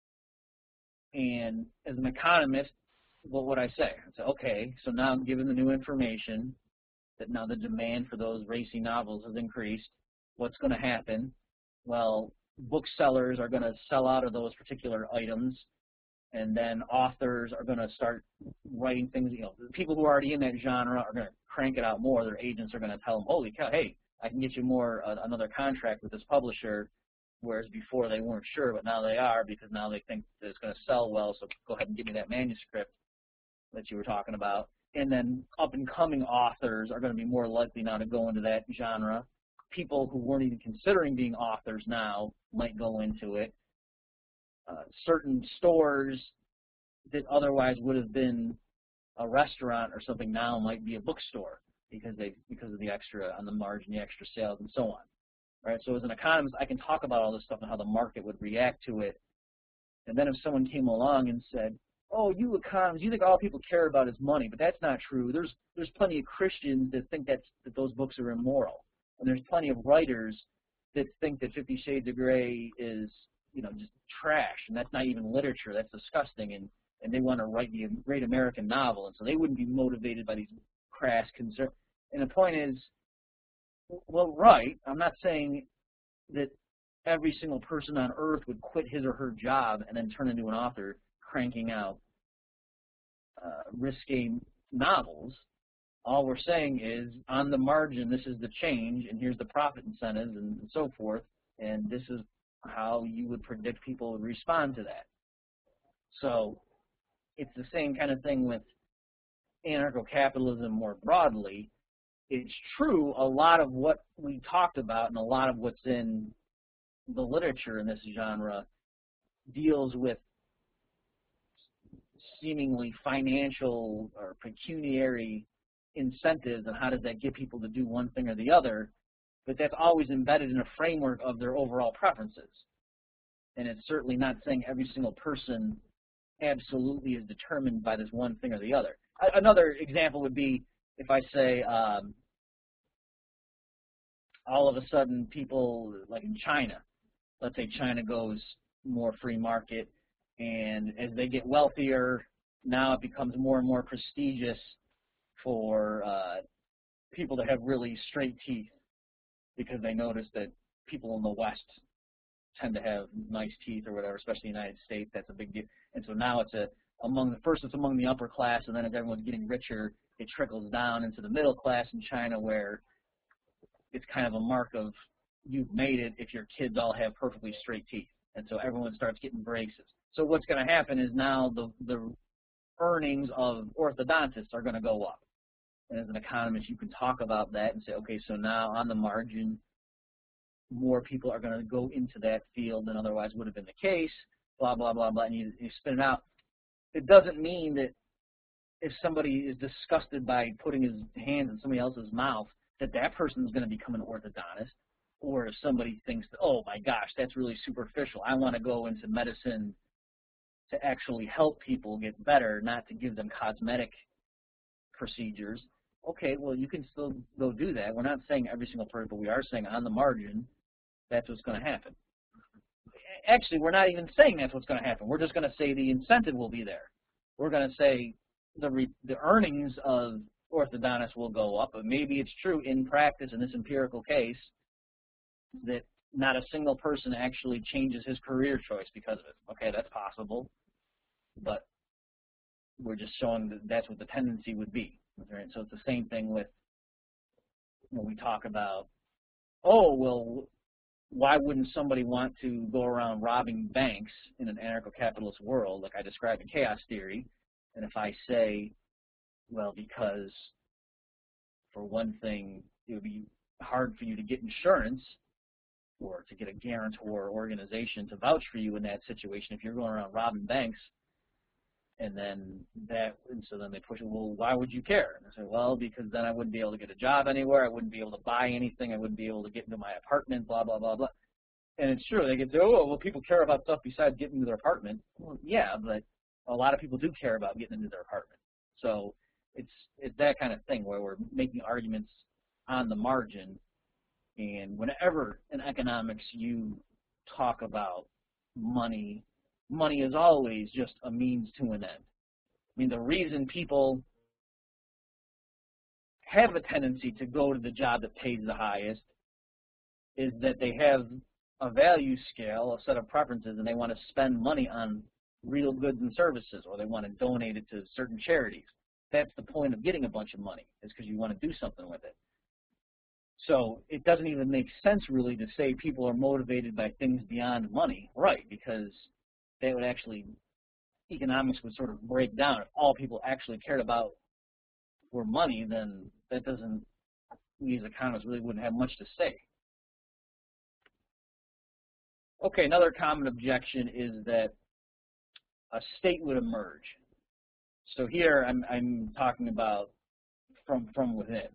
S1: And as an economist, what would I say? I'd say, okay, so now given the new information that now the demand for those racy novels has increased, what's going to happen? Well, booksellers are going to sell out of those particular items, and then authors are going to start writing things. People who are already in that genre are going to crank it out more. Their agents are going to tell them, holy cow, hey, I can get you another contract with this publisher, whereas before they weren't sure, but now they are because now they think that it's going to sell well, so go ahead and give me that manuscript that you were talking about. And then up-and-coming authors are going to be more likely now to go into that genre. People who weren't even considering being authors now might go into it. Certain stores that otherwise would have been a restaurant or something now might be a bookstore because of the extra on the margin, the extra sales, and so on. Right? So as an economist, I can talk about all this stuff and how the market would react to it. And then if someone came along and said, oh, you economists, you think all people care about is money, but that's not true. There's plenty of Christians that think that those books are immoral. And there's plenty of writers that think that 50 Shades of Grey is, just trash, and that's not even literature, that's disgusting, and they want to write the great American novel, and so they wouldn't be motivated by these crass concerns. And the point is, well, right, I'm not saying that every single person on earth would quit his or her job and then turn into an author cranking out risque novels. All we're saying is, on the margin, this is the change, and here's the profit incentives and so forth, and this is how you would predict people would respond to that. So it's the same kind of thing with anarcho-capitalism more broadly. It's true, a lot of what we talked about and a lot of what's in the literature in this genre deals with seemingly financial or pecuniary incentives and how does that get people to do one thing or the other, but that's always embedded in a framework of their overall preferences. And it's certainly not saying every single person absolutely is determined by this one thing or the other. Another example would be if I say all of a sudden people, like in China, let's say China goes more free market, and as they get wealthier, now it becomes more and more prestigious for people to have really straight teeth because they notice that people in the West tend to have nice teeth or whatever, especially in the United States. That's a big deal. And so now it's among the upper class, and then as everyone's getting richer, it trickles down into the middle class in China, where it's kind of a mark of you've made it if your kids all have perfectly straight teeth. And so everyone starts getting braces. So what's going to happen is now the earnings of orthodontists are going to go up. And as an economist, you can talk about that and say, okay, so now on the margin, more people are going to go into that field than otherwise would have been the case, blah, blah, blah, blah, and you spin it out. It doesn't mean that if somebody is disgusted by putting his hands in somebody else's mouth, that person is going to become an orthodontist. Or if somebody thinks, oh my gosh, that's really superficial, I want to go into medicine to actually help people get better, not to give them cosmetic procedures. Okay, well, you can still go do that. We're not saying every single person, but we are saying on the margin, that's what's going to happen. actually, we're not even saying that's what's going to happen. We're just going to say the incentive will be there. We're going to say the earnings of orthodontists will go up, but maybe it's true in practice in this empirical case that not a single person actually changes his career choice because of it. Okay, that's possible, but we're just showing that that's what the tendency would be. Right? So it's the same thing with when we talk about, oh, well, why wouldn't somebody want to go around robbing banks in an anarcho-capitalist world, like I described in Chaos Theory? And if I say, well, because for one thing, it would be hard for you to get insurance or to get a guarantor organization to vouch for you in that situation if you're going around robbing banks. And so then they push it, well, why would you care? And I say, well, because then I wouldn't be able to get a job anywhere, I wouldn't be able to buy anything, I wouldn't be able to get into my apartment, blah, blah, blah, blah. And it's true, they could say, oh, well, people care about stuff besides getting into their apartment. Well, yeah, but a lot of people do care about getting into their apartment. So it's that kind of thing where we're making arguments on the margin. And whenever in economics you talk about money, money is always just a means to an end. I mean, the reason people have a tendency to go to the job that pays the highest is that they have a value scale, a set of preferences, and they want to spend money on real goods and services, or they want to donate it to certain charities. That's the point of getting a bunch of money, is because you want to do something with it. So it doesn't even make sense really to say people are motivated by things beyond money, right? Because they would actually, economics would sort of break down. If all people actually cared about were money, then that doesn't, we as economists really wouldn't have much to say. Okay, another common objection is that a state would emerge. So here I'm talking about from within.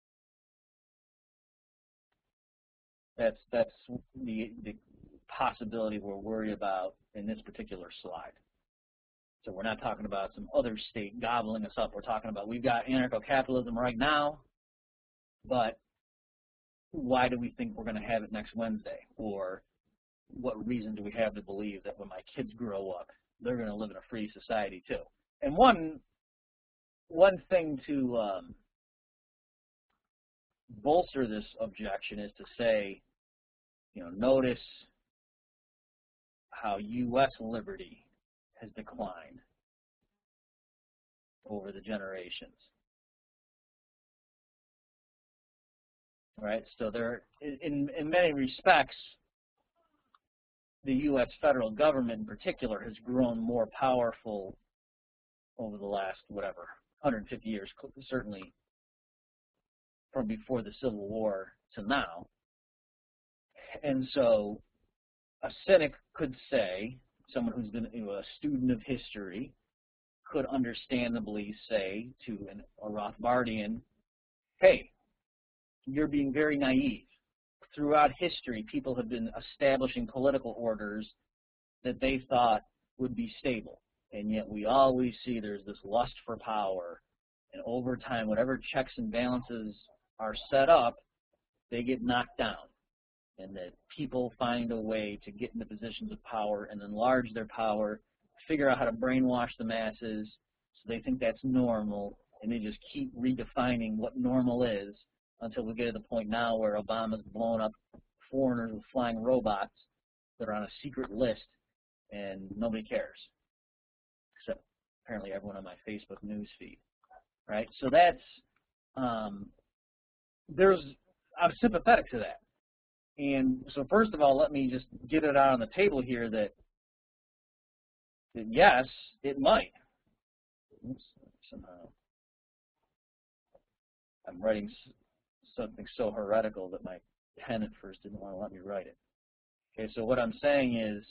S1: That's the possibility we're worried about in this particular slide. So we're not talking about some other state gobbling us up. We're talking about we've got anarcho-capitalism right now, but why do we think we're going to have it next Wednesday? Or what reason do we have to believe that when my kids grow up, they're going to live in a free society too? And one thing to bolster this objection is to say, you know, notice how U.S. liberty has declined over the generations. Right? So there, in many respects, the U.S. federal government in particular has grown more powerful over the last, 150 years, certainly from before the Civil War to now. And so a cynic could say, someone who's been a student of history could understandably say to a Rothbardian, hey, you're being very naive. Throughout history, people have been establishing political orders that they thought would be stable. And yet we always see there's this lust for power. And over time, whatever checks and balances are set up, they get knocked down. And that people find a way to get into positions of power and enlarge their power, figure out how to brainwash the masses so they think that's normal, and they just keep redefining what normal is until we get to the point now where Obama's blown up foreigners with flying robots that are on a secret list and nobody cares, except apparently everyone on my Facebook news feed, right? So that's, I'm sympathetic to that. And so first of all, let me just get it out on the table here that yes, it might. Oops, somehow I'm writing something so heretical that my pen at first didn't want to let me write it. Okay, so what I'm saying is,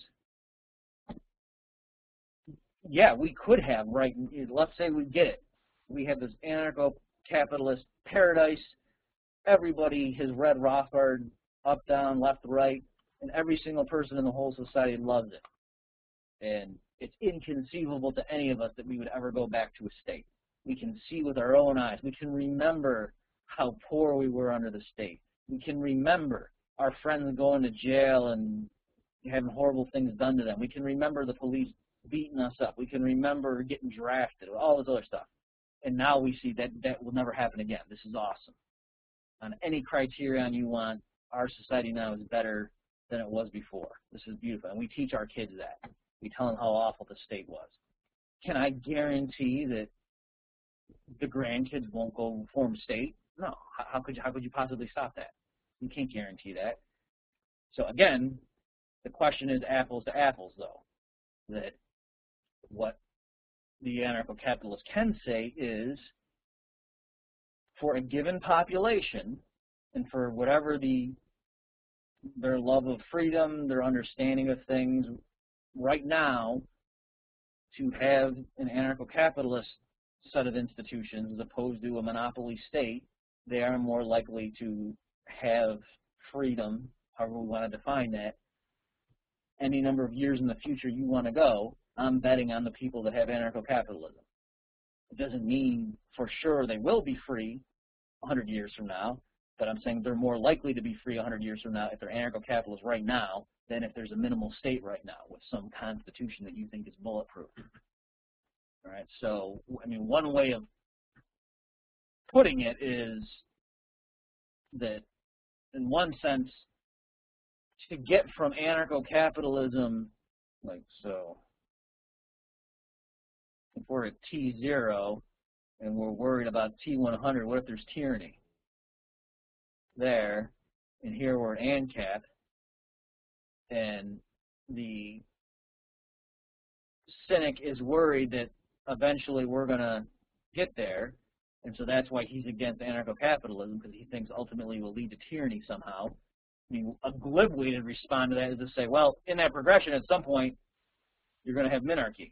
S1: yeah, we could have, right, let's say we get it. We have this anarcho-capitalist paradise. Everybody has read Rothbard up, down, left, right, and every single person in the whole society loves it. And it's inconceivable to any of us that we would ever go back to a state. We can see with our own eyes. We can remember how poor we were under the state. We can remember our friends going to jail and having horrible things done to them. We can remember the police beating us up. We can remember getting drafted, all this other stuff. And now we see that that will never happen again. This is awesome. On any criterion you want, our society now is better than it was before. This is beautiful. And we teach our kids that. We tell them how awful the state was. Can I guarantee that the grandkids won't go form state? No. How could you possibly stop that? You can't guarantee that. So again, the question is apples to apples, though. That what the anarcho-capitalists can say is, for a given population, and for whatever their love of freedom, their understanding of things, right now, to have an anarcho-capitalist set of institutions as opposed to a monopoly state, they are more likely to have freedom, however we want to define that. Any number of years in the future you want to go, I'm betting on the people that have anarcho-capitalism. It doesn't mean for sure they will be free 100 years from now, but I'm saying they're more likely to be free 100 years from now if they're anarcho-capitalists right now than if there's a minimal state right now with some constitution that you think is bulletproof. All right, so, I mean, one way of putting it is that, in one sense, to get from anarcho-capitalism, like so, if we're at T0 and we're worried about T100, what if there's tyranny? There, and here we're at ANCAP, and the cynic is worried that eventually we're going to get there, and so that's why he's against anarcho-capitalism, because he thinks ultimately it will lead to tyranny somehow. I mean, a glib way to respond to that is to say, well, in that progression, at some point, you're going to have minarchy.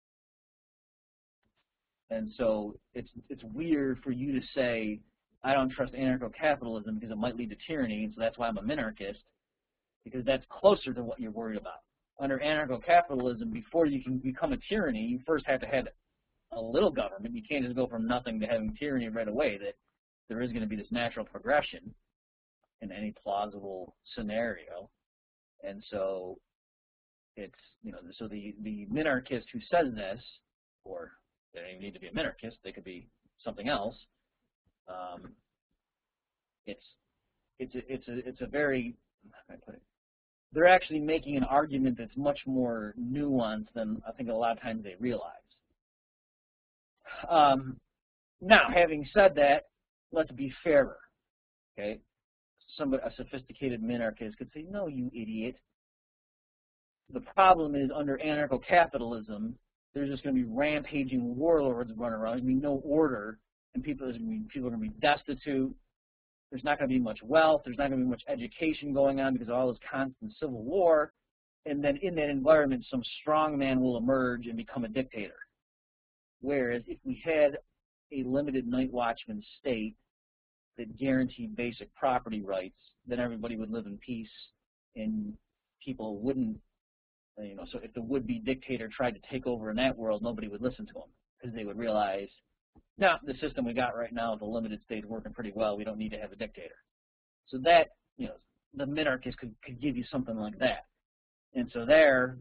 S1: And so it's weird for you to say, I don't trust anarcho-capitalism because it might lead to tyranny, and so that's why I'm a minarchist, because that's closer to what you're worried about. Under anarcho-capitalism, before you can become a tyranny, you first have to have a little government. You can't just go from nothing to having tyranny right away. That there is going to be this natural progression in any plausible scenario. And so it's, you know, so the minarchist who says this, or they don't even need to be a minarchist, they could be something else. It's a very, how can I put it? They're actually making an argument that's much more nuanced than I think a lot of times they realize. Now, having said that, let's be fairer. Okay, a sophisticated minarchist could say, "No, you idiot. The problem is under anarcho-capitalism, there's just going to be rampaging warlords running around. There's going to be no order, and people are going to be destitute. There's not going to be much wealth. There's not going to be much education going on because of all this constant civil war. And then in that environment, some strong man will emerge and become a dictator. Whereas if we had a limited night watchman state that guaranteed basic property rights, then everybody would live in peace, and people wouldn't, you know, so if the would-be dictator tried to take over in that world, nobody would listen to him because they would realize, no, the system we got right now with a limited state is working pretty well. We don't need to have a dictator. So that, you know, the minarchist could give you something like that. And so there's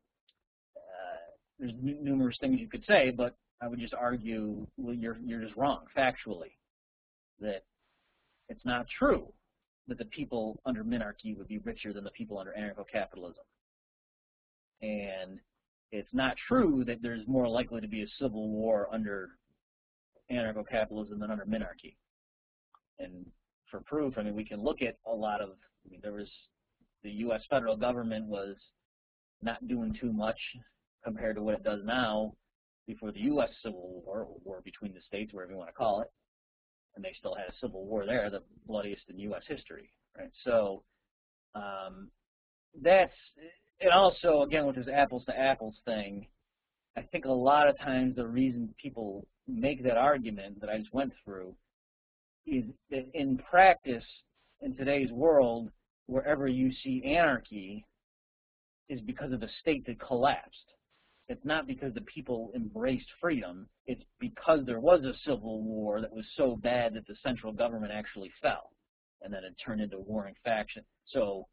S1: numerous things you could say, but I would just argue, well, you're just wrong factually, that it's not true that the people under minarchy would be richer than the people under anarcho-capitalism. And it's not true that there's more likely to be a civil war under anarcho-capitalism than under minarchy. And for proof, I mean, we can look at a lot of, I mean, there was, the U.S. federal government was not doing too much compared to what it does now before the U.S. Civil War, or war between the states, whatever you want to call it. And they still had a civil war there, the bloodiest in U.S. history, right? So that's, and also, again, with this apples to apples thing, I think a lot of times the reason people make that argument that I just went through is that in practice, in today's world, wherever you see anarchy is because of a state that collapsed. It's not because the people embraced freedom. It's because there was a civil war that was so bad that the central government actually fell, and then it turned into warring faction. So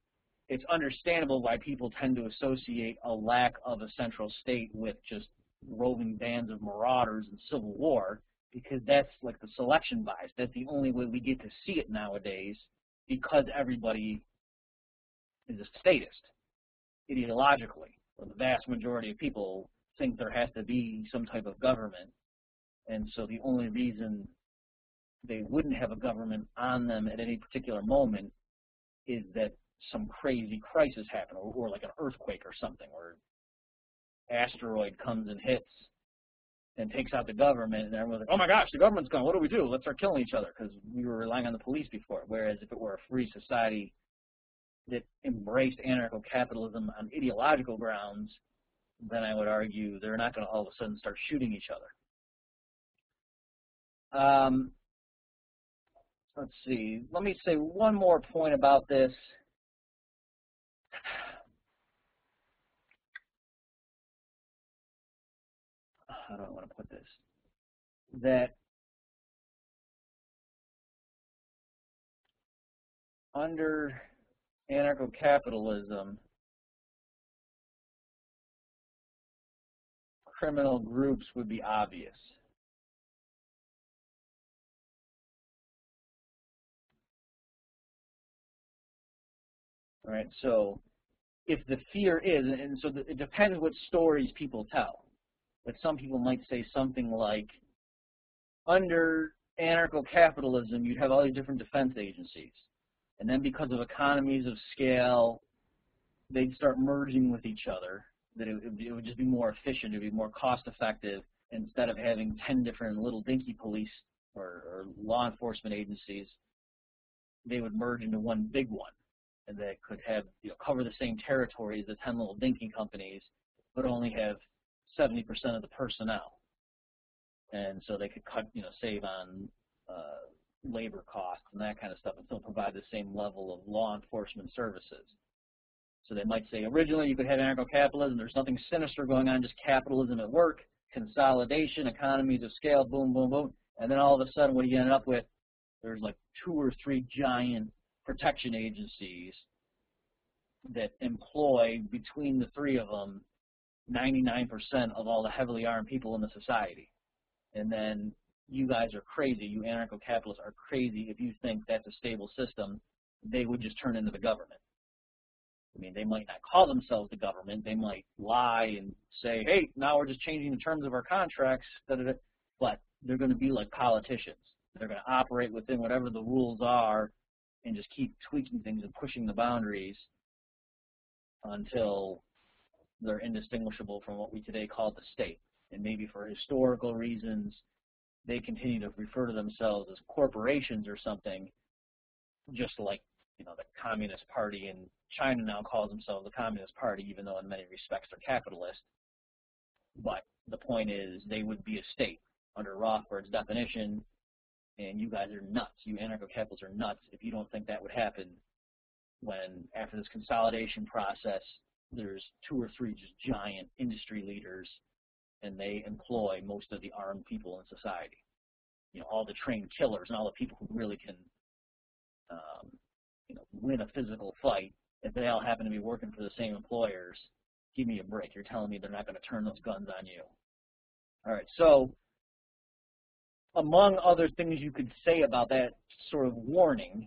S1: it's understandable why people tend to associate a lack of a central state with just roving bands of marauders and civil war, because that's like the selection bias. That's the only way we get to see it nowadays, because everybody is a statist ideologically. Well, the vast majority of people think there has to be some type of government, and so the only reason they wouldn't have a government on them at any particular moment is that some crazy crisis happened, or like an earthquake or something, or asteroid comes and hits and takes out the government, and everyone's like, oh my gosh, the government's gone, what do we do? Let's start killing each other, because we were relying on the police before. Whereas if it were a free society that embraced anarcho-capitalism on ideological grounds, then I would argue they're not going to all of a sudden start shooting each other. Let's see. Let me say one more point about this. How do I want to put this? That under anarcho-capitalism, criminal groups would be obvious. All right, so if the fear is, and so it depends what stories people tell, but some people might say something like, under anarcho-capitalism, you'd have all these different defense agencies, and then because of economies of scale, they'd start merging with each other, that it would just be more efficient, it would be more cost-effective, instead of having 10 different little dinky police or law enforcement agencies, they would merge into one big one. And that could have, cover the same territory as the 10 little dinky companies, but only have 70% of the personnel. And so they could cut, save on labor costs and that kind of stuff, and still provide the same level of law enforcement services. So they might say, originally you could have anarcho-capitalism, there's nothing sinister going on, just capitalism at work, consolidation, economies of scale, boom, boom, boom. And then all of a sudden, what do you end up with? There's like 2 or 3 giant protection agencies that employ, between the 3 of them, 99% of all the heavily armed people in the society. And then you guys are crazy, you anarcho-capitalists are crazy if you think that's a stable system. They would just turn into the government. I mean, they might not call themselves the government, they might lie and say, hey, now we're just changing the terms of our contracts, but they're going to be like politicians. They're going to operate within whatever the rules are and just keep tweaking things and pushing the boundaries until they're indistinguishable from what we today call the state. And maybe for historical reasons, they continue to refer to themselves as corporations or something, just like the Communist Party in China now calls themselves the Communist Party, even though in many respects they're capitalist. But the point is, they would be a state under Rothbard's definition, and you guys are nuts. You anarcho-capitalists are nuts if you don't think that would happen when, after this consolidation process, there's 2 or 3 just giant industry leaders, and they employ most of the armed people in society. All the trained killers and all the people who really can win a physical fight, if they all happen to be working for the same employers, give me a break. You're telling me they're not going to turn those guns on you. All right, so among other things you could say about that sort of warning,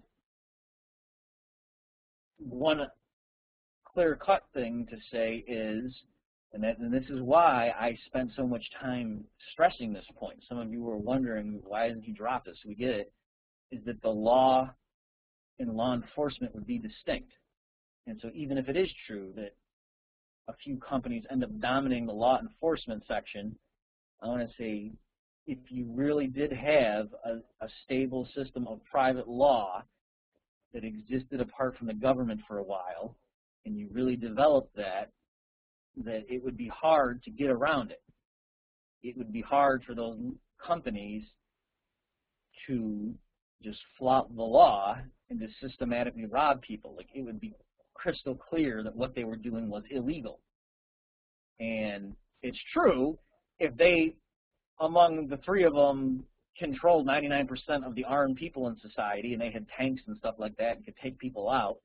S1: one clear-cut thing to say is, and this is why I spent so much time stressing this point. Some of you were wondering, why didn't he drop this? We get it, is that the law and law enforcement would be distinct. And so even if it is true that a few companies end up dominating the law enforcement section, I want to say, if you really did have a stable system of private law that existed apart from the government for a while, and you really developed that it would be hard to get around it. It would be hard for those companies to just flout the law and to systematically rob people. Like, it would be crystal clear that what they were doing was illegal. And it's true, if they, among the 3 of them, controlled 99% of the armed people in society, and they had tanks and stuff like that and could take people out,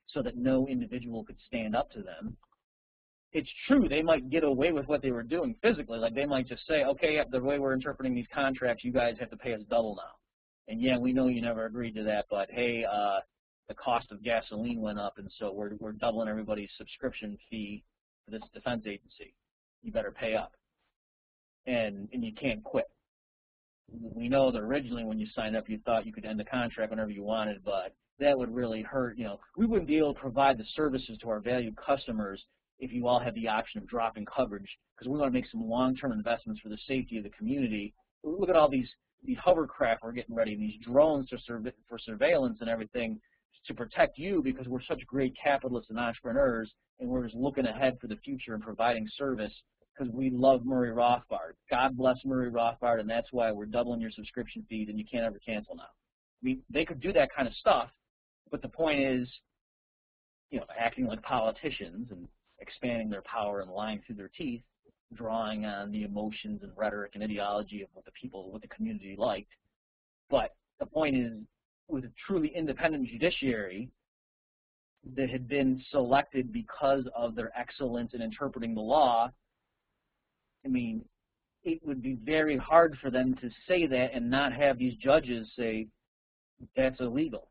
S1: so that no individual could stand up to them. It's true, they might get away with what they were doing physically. Like they might just say, okay, yeah, the way we're interpreting these contracts, you guys have to pay us double now. And yeah, we know you never agreed to that, but hey, the cost of gasoline went up, and so we're doubling everybody's subscription fee for this defense agency. You better pay up. And you can't quit. We know that originally when you signed up, you thought you could end the contract whenever you wanted, but that would really hurt. You know, we wouldn't be able to provide the services to our valued customers if you all had the option of dropping coverage, because we want to make some long-term investments for the safety of the community. Look at all these hovercraft we're getting ready, these drones for surveillance and everything to protect you, because we're such great capitalists and entrepreneurs, and we're just looking ahead for the future and providing service because we love Murray Rothbard. God bless Murray Rothbard, and that's why we're doubling your subscription fees and you can't ever cancel now. They could do that kind of stuff, but the point is, you know, acting like politicians and expanding their power and lying through their teeth, drawing on the emotions and rhetoric and ideology of what the community liked. But the point is, with a truly independent judiciary that had been selected because of their excellence in interpreting the law, I mean, it would be very hard for them to say that and not have these judges say, that's illegal.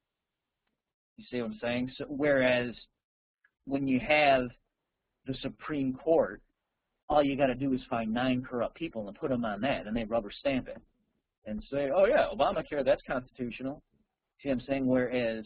S1: You see what I'm saying? So, whereas when you have the Supreme Court, all you got to do is find 9 corrupt people and put them on that, and they rubber stamp it and say, oh yeah, Obamacare, that's constitutional. See what I'm saying? Whereas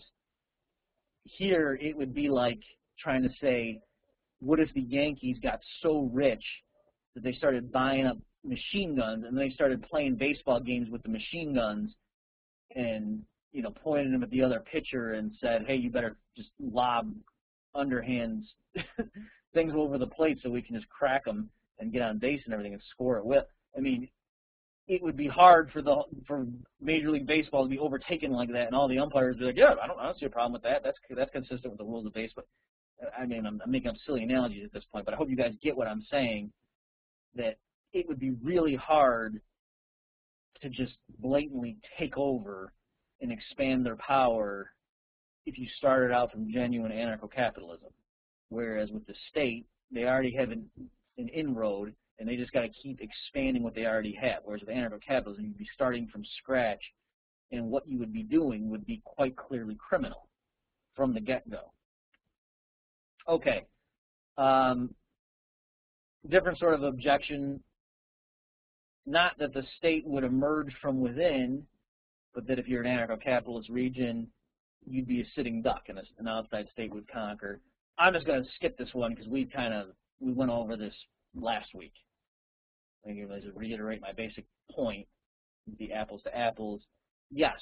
S1: here it would be like trying to say, what if the Yankees got so rich that they started buying up machine guns and they started playing baseball games with the machine guns and, you know, pointed them at the other pitcher and said, hey, you better just lob underhands things over the plate so we can just crack them and get on base and everything and score it with. I mean, it would be hard for Major League Baseball to be overtaken like that, and all the umpires would be like, yeah, I don't see a problem with that. That's consistent with the rules of baseball. I mean, I'm making up silly analogies at this point, but I hope you guys get what I'm saying, that it would be really hard to just blatantly take over and expand their power if you started out from genuine anarcho-capitalism. Whereas with the state, they already have an inroad, and they just got to keep expanding what they already have. Whereas with anarcho-capitalism, you'd be starting from scratch, and what you would be doing would be quite clearly criminal from the get-go. Okay. Different sort of objection, not that the state would emerge from within, but that if you're an anarcho-capitalist region, you'd be a sitting duck and an outside state would conquer. I'm just going to skip this one because we went over this last week. I'm going to reiterate my basic point, the apples to apples. Yes,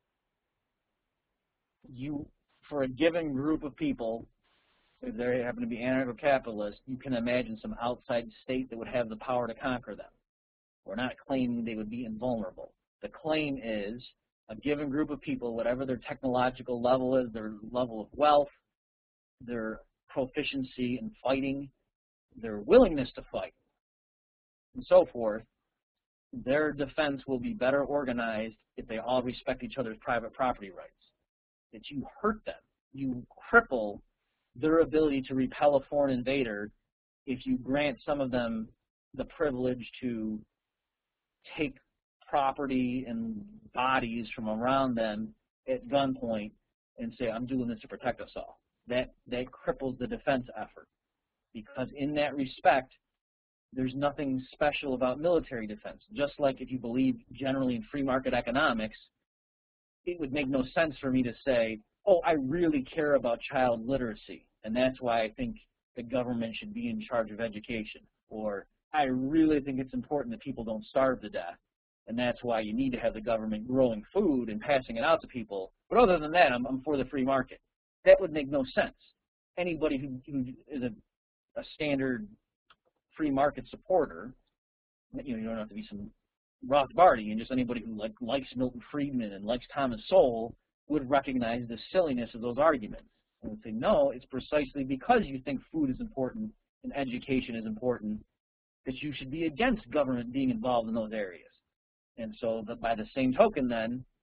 S1: for a given group of people, if they happen to be anarcho-capitalists, you can imagine some outside state that would have the power to conquer them. We're not claiming they would be invulnerable. The claim is a given group of people, whatever their technological level is, their level of wealth, their proficiency in fighting, their willingness to fight, and so forth, their defense will be better organized if they all respect each other's private property rights. That you hurt them, you cripple their ability to repel a foreign invader if you grant some of them the privilege to take property and bodies from around them at gunpoint and say, I'm doing this to protect us all. That cripples the defense effort, because in that respect, there's nothing special about military defense. Just like if you believe generally in free market economics, it would make no sense for me to say, oh, I really care about child literacy, and that's why I think the government should be in charge of education. Or I really think it's important that people don't starve to death, and that's why you need to have the government growing food and passing it out to people. But other than that, I'm for the free market. That would make no sense. Anybody who is a standard free market supporter, you don't have to be some Rothbardian, just anybody who likes Milton Friedman and likes Thomas Sowell would recognize the silliness of those arguments and would say, no, it's precisely because you think food is important and education is important that you should be against government being involved in those areas. And so by the same token then,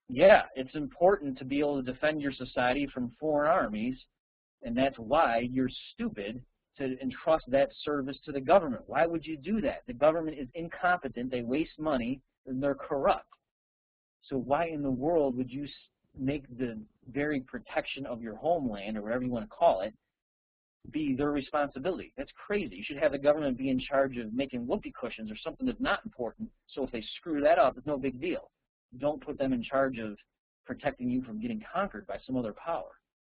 S1: Yeah, it's important to be able to defend your society from foreign armies, and that's why you're stupid to entrust that service to the government. Why would you do that? The government is incompetent, they waste money, and they're corrupt. So why in the world would you make the very protection of your homeland, or whatever you want to call it, be their responsibility? That's crazy. You should have the government be in charge of making whoopee cushions or something that's not important, so if they screw that up, it's no big deal. Don't put them in charge of protecting you from getting conquered by some other power.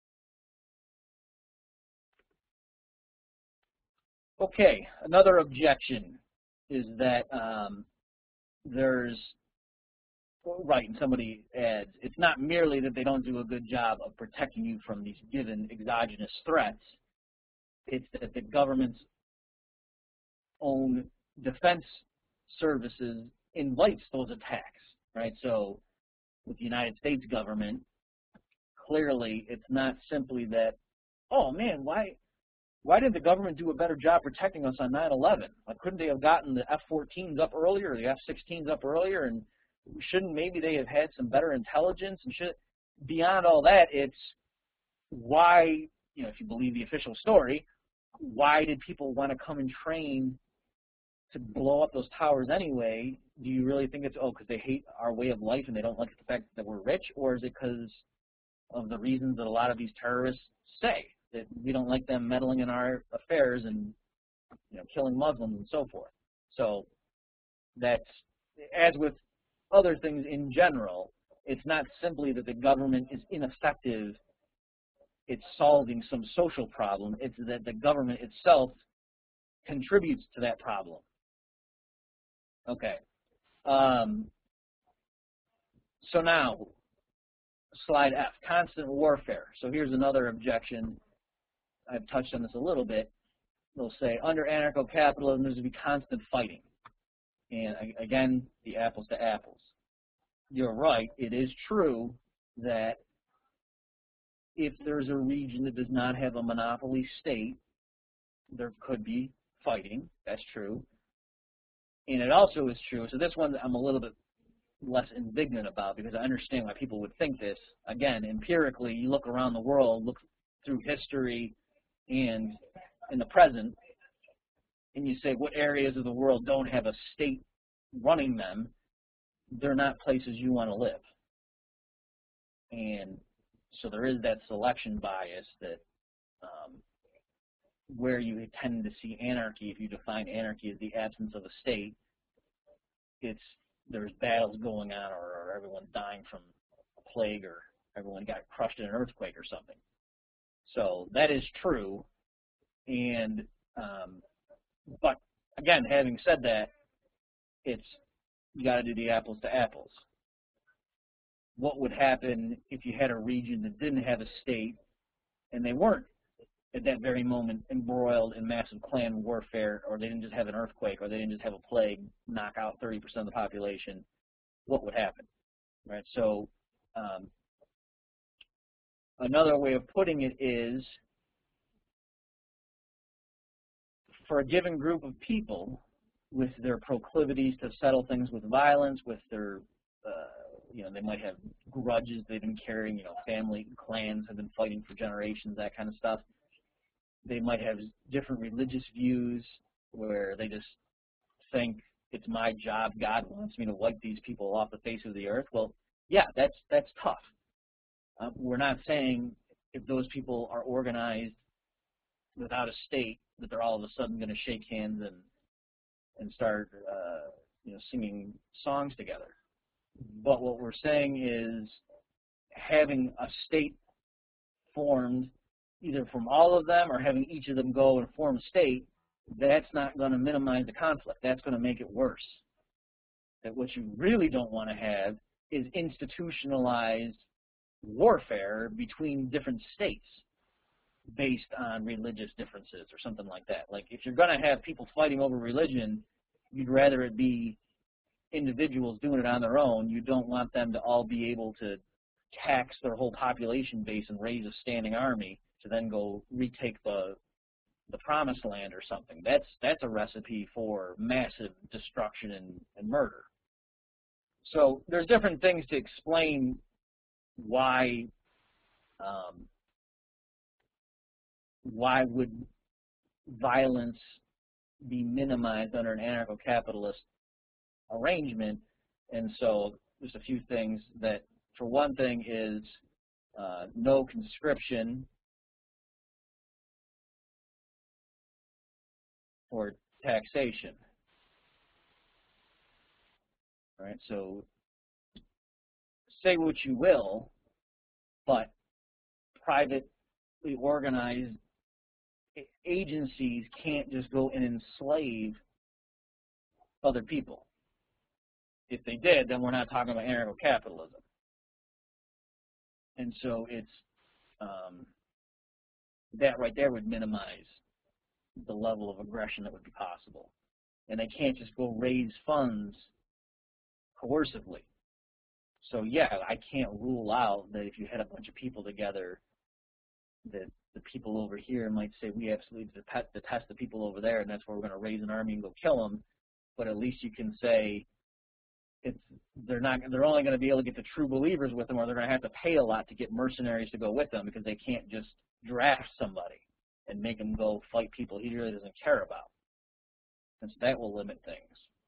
S1: Okay, another objection is that there's, right, and somebody adds, it's not merely that they don't do a good job of protecting you from these given exogenous threats, it's that the government's own defense services invites those attacks, right? So with the United States government, clearly it's not simply that, oh man, why did the government do a better job protecting us on 9/11? Like, couldn't they have gotten the F-14s up earlier, or the F-16s up earlier, and shouldn't maybe they have had some better intelligence? And beyond all that, it's why, if you believe the official story, why did people want to come and train to blow up those towers anyway? Do you really think it's, because they hate our way of life and they don't like the fact that we're rich? Or is it because of the reasons that a lot of these terrorists say, that we don't like them meddling in our affairs and killing Muslims and so forth? So that's, as with other things in general, it's not simply that the government is ineffective, it's solving some social problem, it's that the government itself contributes to that problem. Okay. So now, slide F, constant warfare. So here's another objection. I've touched on this a little bit. They'll say, under anarcho-capitalism, there's going to be constant fighting. And again, the apples to apples. You're right, it is true that if there's a region that does not have a monopoly state, there could be fighting. That's true. And it also is true, so this one I'm a little bit less indignant about because I understand why people would think this. Again, empirically, you look around the world, look through history and in the present, and you say what areas of the world don't have a state running them, they're not places you want to live. And so there is that selection bias that where you tend to see anarchy, if you define anarchy as the absence of a state, there's battles going on, or everyone's dying from a plague, or everyone got crushed in an earthquake or something. So that is true. And but again, having said that, you got to do the apples to apples. What would happen if you had a region that didn't have a state and they weren't at that very moment embroiled in massive clan warfare, or they didn't just have an earthquake, or they didn't just have a plague knock out 30% of the population? What would happen, right? So another way of putting it is, for a given group of people with their proclivities to settle things with violence, with their they might have grudges they've been carrying, family, clans have been fighting for generations, that kind of stuff. They might have different religious views where they just think it's my job, God wants me to wipe these people off the face of the earth. Well, yeah, that's tough. We're not saying if those people are organized without a state that they're all of a sudden going to shake hands and start singing songs together. But what we're saying is having a state formed either from all of them or having each of them go and form a state, that's not going to minimize the conflict. That's going to make it worse. That what you really don't want to have is institutionalized warfare between different states based on religious differences or something like that. Like, if you're going to have people fighting over religion, you'd rather it be individuals doing it on their own. You don't want them to all be able to tax their whole population base and raise a standing army to then go retake the promised land or something. That's a recipe for massive destruction and murder. So there's different things to explain why would violence be minimized under an anarcho-capitalist arrangement. And so there's a few things that, for one thing, is no conscription or taxation. All right, so say what you will, but privately organized agencies can't just go and enslave other people. If they did, then we're not talking about anarcho-capitalism. And so it's that right there would minimize the level of aggression that would be possible. And they can't just go raise funds coercively. So yeah, I can't rule out that if you had a bunch of people together, that the people over here might say, we absolutely detest the people over there, and that's where we're going to raise an army and go kill them. But at least you can say they're only going to be able to get the true believers with them, or they're going to have to pay a lot to get mercenaries to go with them, because they can't just draft somebody and make him go fight people he really doesn't care about. And so that will limit things.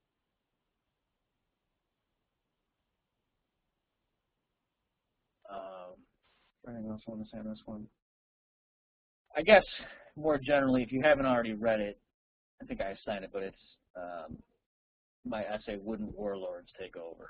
S1: Anything else I want to say on this one? I guess more generally, if you haven't already read it, I think I assigned it, but it's my essay, Wouldn't Warlords Take Over?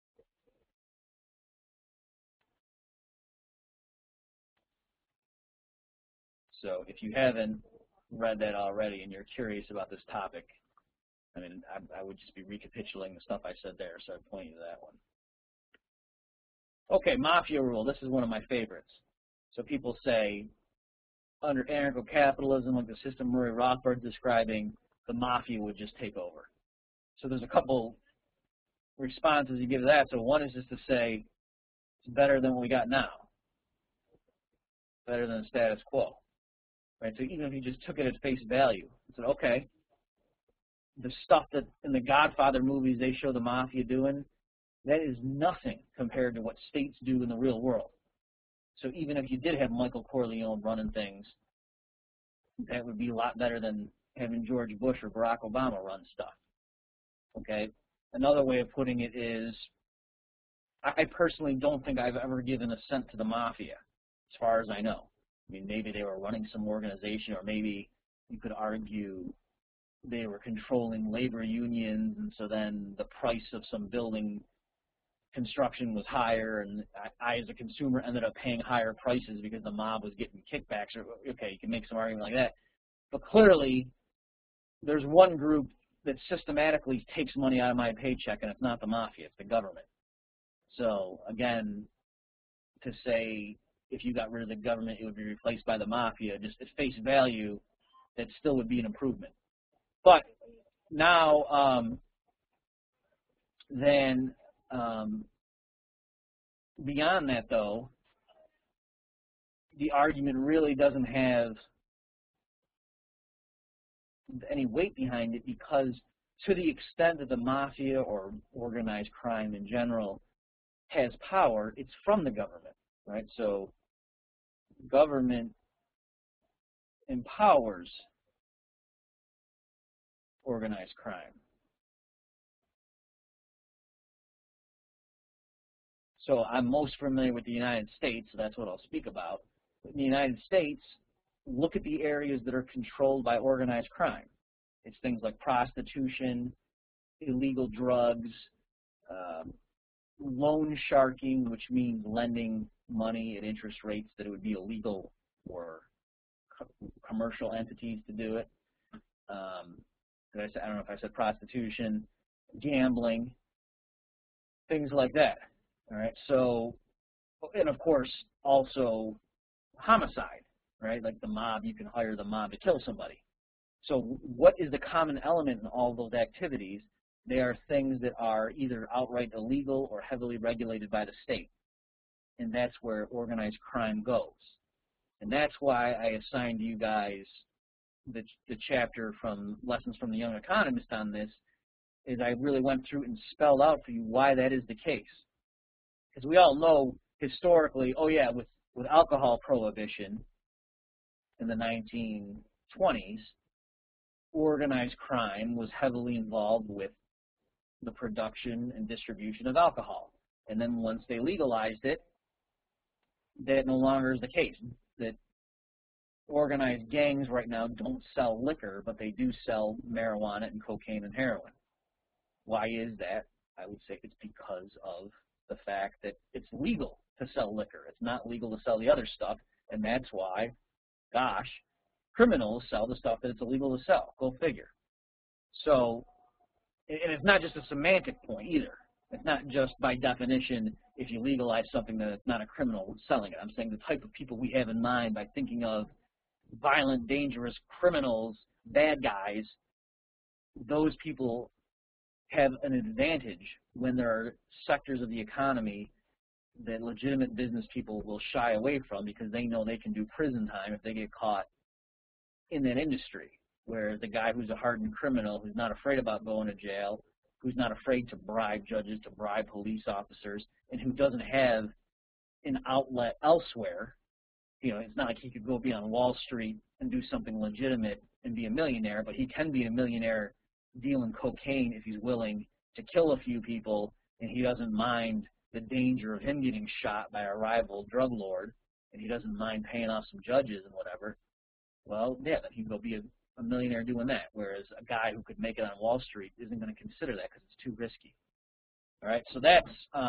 S1: So if you haven't read that already and you're curious about this topic, I mean, I would just be recapitulating the stuff I said there, so I'd point you to that one. Okay, mafia rule. This is one of my favorites. So people say, under anarcho-capitalism, like the system Murray Rothbard's describing, the mafia would just take over. So there's a couple responses you give to that. So one is just to say, it's better than what we got now. Better than the status quo. Right? So even if you just took it at face value, and said, okay, the stuff that in the Godfather movies they show the mafia doing, that is nothing compared to what states do in the real world. So even if you did have Michael Corleone running things, that would be a lot better than having George Bush or Barack Obama run stuff. Okay? Another way of putting it is, I personally don't think I've ever given a cent to the mafia, as far as I know. I mean, maybe they were running some organization, or maybe you could argue they were controlling labor unions, and so then the price of some building construction was higher, and I as a consumer ended up paying higher prices because the mob was getting kickbacks. Or, okay, you can make some argument like that. But clearly, there's one group that systematically takes money out of my paycheck, and it's not the mafia, it's the government. So, again, to say if you got rid of the government, it would be replaced by the mafia, just at face value, that still would be an improvement. But now, beyond that, though, the argument really doesn't have any weight behind it, because to the extent that the mafia or organized crime in general has power, it's from the government, right? So government empowers organized crime. So I'm most familiar with the United States, so that's what I'll speak about. In the United States, look at the areas that are controlled by organized crime. It's things like prostitution, illegal drugs, loan sharking, which means lending money at interest rates that it would be illegal for commercial entities to do it. I don't know if I said prostitution, gambling, things like that. All right, so, and of course, also homicide, right? Like the mob, you can hire the mob to kill somebody. So what is the common element in all those activities? They are things that are either outright illegal or heavily regulated by the state. And that's where organized crime goes. And that's why I assigned you guys the chapter from Lessons from the Young Economist on this, is I really went through and spelled out for you why that is the case. Because we all know historically, oh yeah, with alcohol prohibition in the 1920s, organized crime was heavily involved with the production and distribution of alcohol. And then once they legalized it, that no longer is the case. That organized gangs right now don't sell liquor, but they do sell marijuana and cocaine and heroin. Why is that? I would say it's because of the fact that it's legal to sell liquor. It's not legal to sell the other stuff, and that's why, gosh, criminals sell the stuff that it's illegal to sell. Go figure. So, and it's not just a semantic point either. It's not just by definition, if you legalize something that it's not a criminal selling it. I'm saying the type of people we have in mind by thinking of violent, dangerous criminals, bad guys, those people have an advantage when there are sectors of the economy that legitimate business people will shy away from because they know they can do prison time if they get caught in that industry. Whereas the guy who's a hardened criminal, who's not afraid about going to jail, who's not afraid to bribe judges, to bribe police officers, and who doesn't have an outlet elsewhere, you know, it's not like he could go be on Wall Street and do something legitimate and be a millionaire, but he can be a millionaire dealing cocaine if he's willing to kill a few people, and he doesn't mind the danger of him getting shot by a rival drug lord, and he doesn't mind paying off some judges and whatever. Well, yeah, then he can go be a millionaire doing that, whereas a guy who could make it on Wall Street isn't going to consider that because it's too risky. All right, so that's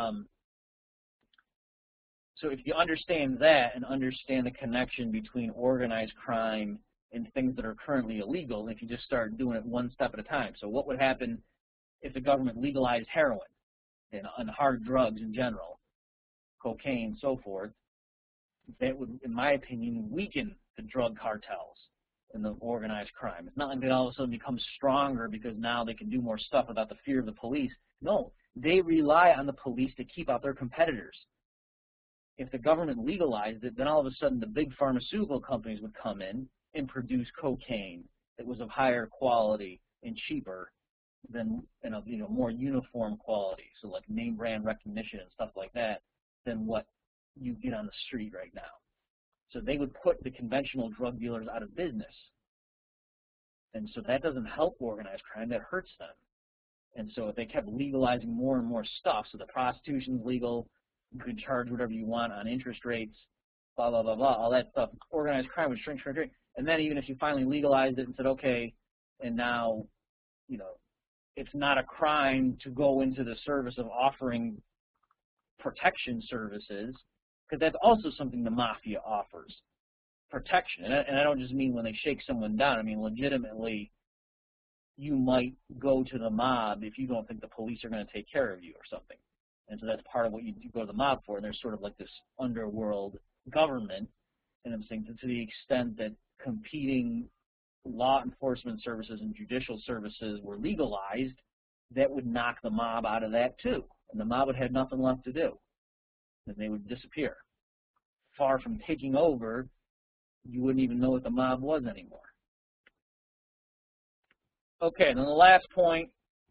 S1: so if you understand that and understand the connection between organized crime and things that are currently illegal, if you just start doing it one step at a time. So what would happen if the government legalized heroin and hard drugs in general, cocaine, so forth? That would, in my opinion, weaken the drug cartels and the organized crime. It's not like they all of a sudden become stronger because now they can do more stuff without the fear of the police. No, they rely on the police to keep out their competitors. If the government legalized it, then all of a sudden the big pharmaceutical companies would come in and produce cocaine that was of higher quality and cheaper than, more uniform quality, so like name brand recognition and stuff like that, than what you get on the street right now. So they would put the conventional drug dealers out of business. And so that doesn't help organized crime, that hurts them. And so if they kept legalizing more and more stuff, so the prostitution's legal, you could charge whatever you want on interest rates, blah, blah, blah, blah, all that stuff, organized crime would shrink, shrink, shrink. And then even if you finally legalized it and said, okay, and now, it's not a crime to go into the service of offering protection services, because that's also something the mafia offers, protection. And I don't just mean when they shake someone down. I mean legitimately, you might go to the mob if you don't think the police are going to take care of you or something. And so that's part of what you go to the mob for. And there's sort of like this underworld government. And I'm saying to the extent that competing law enforcement services and judicial services were legalized, that would knock the mob out of that too. And the mob would have nothing left to do. And they would disappear. Far from taking over, you wouldn't even know what the mob was anymore. Okay, then the last point,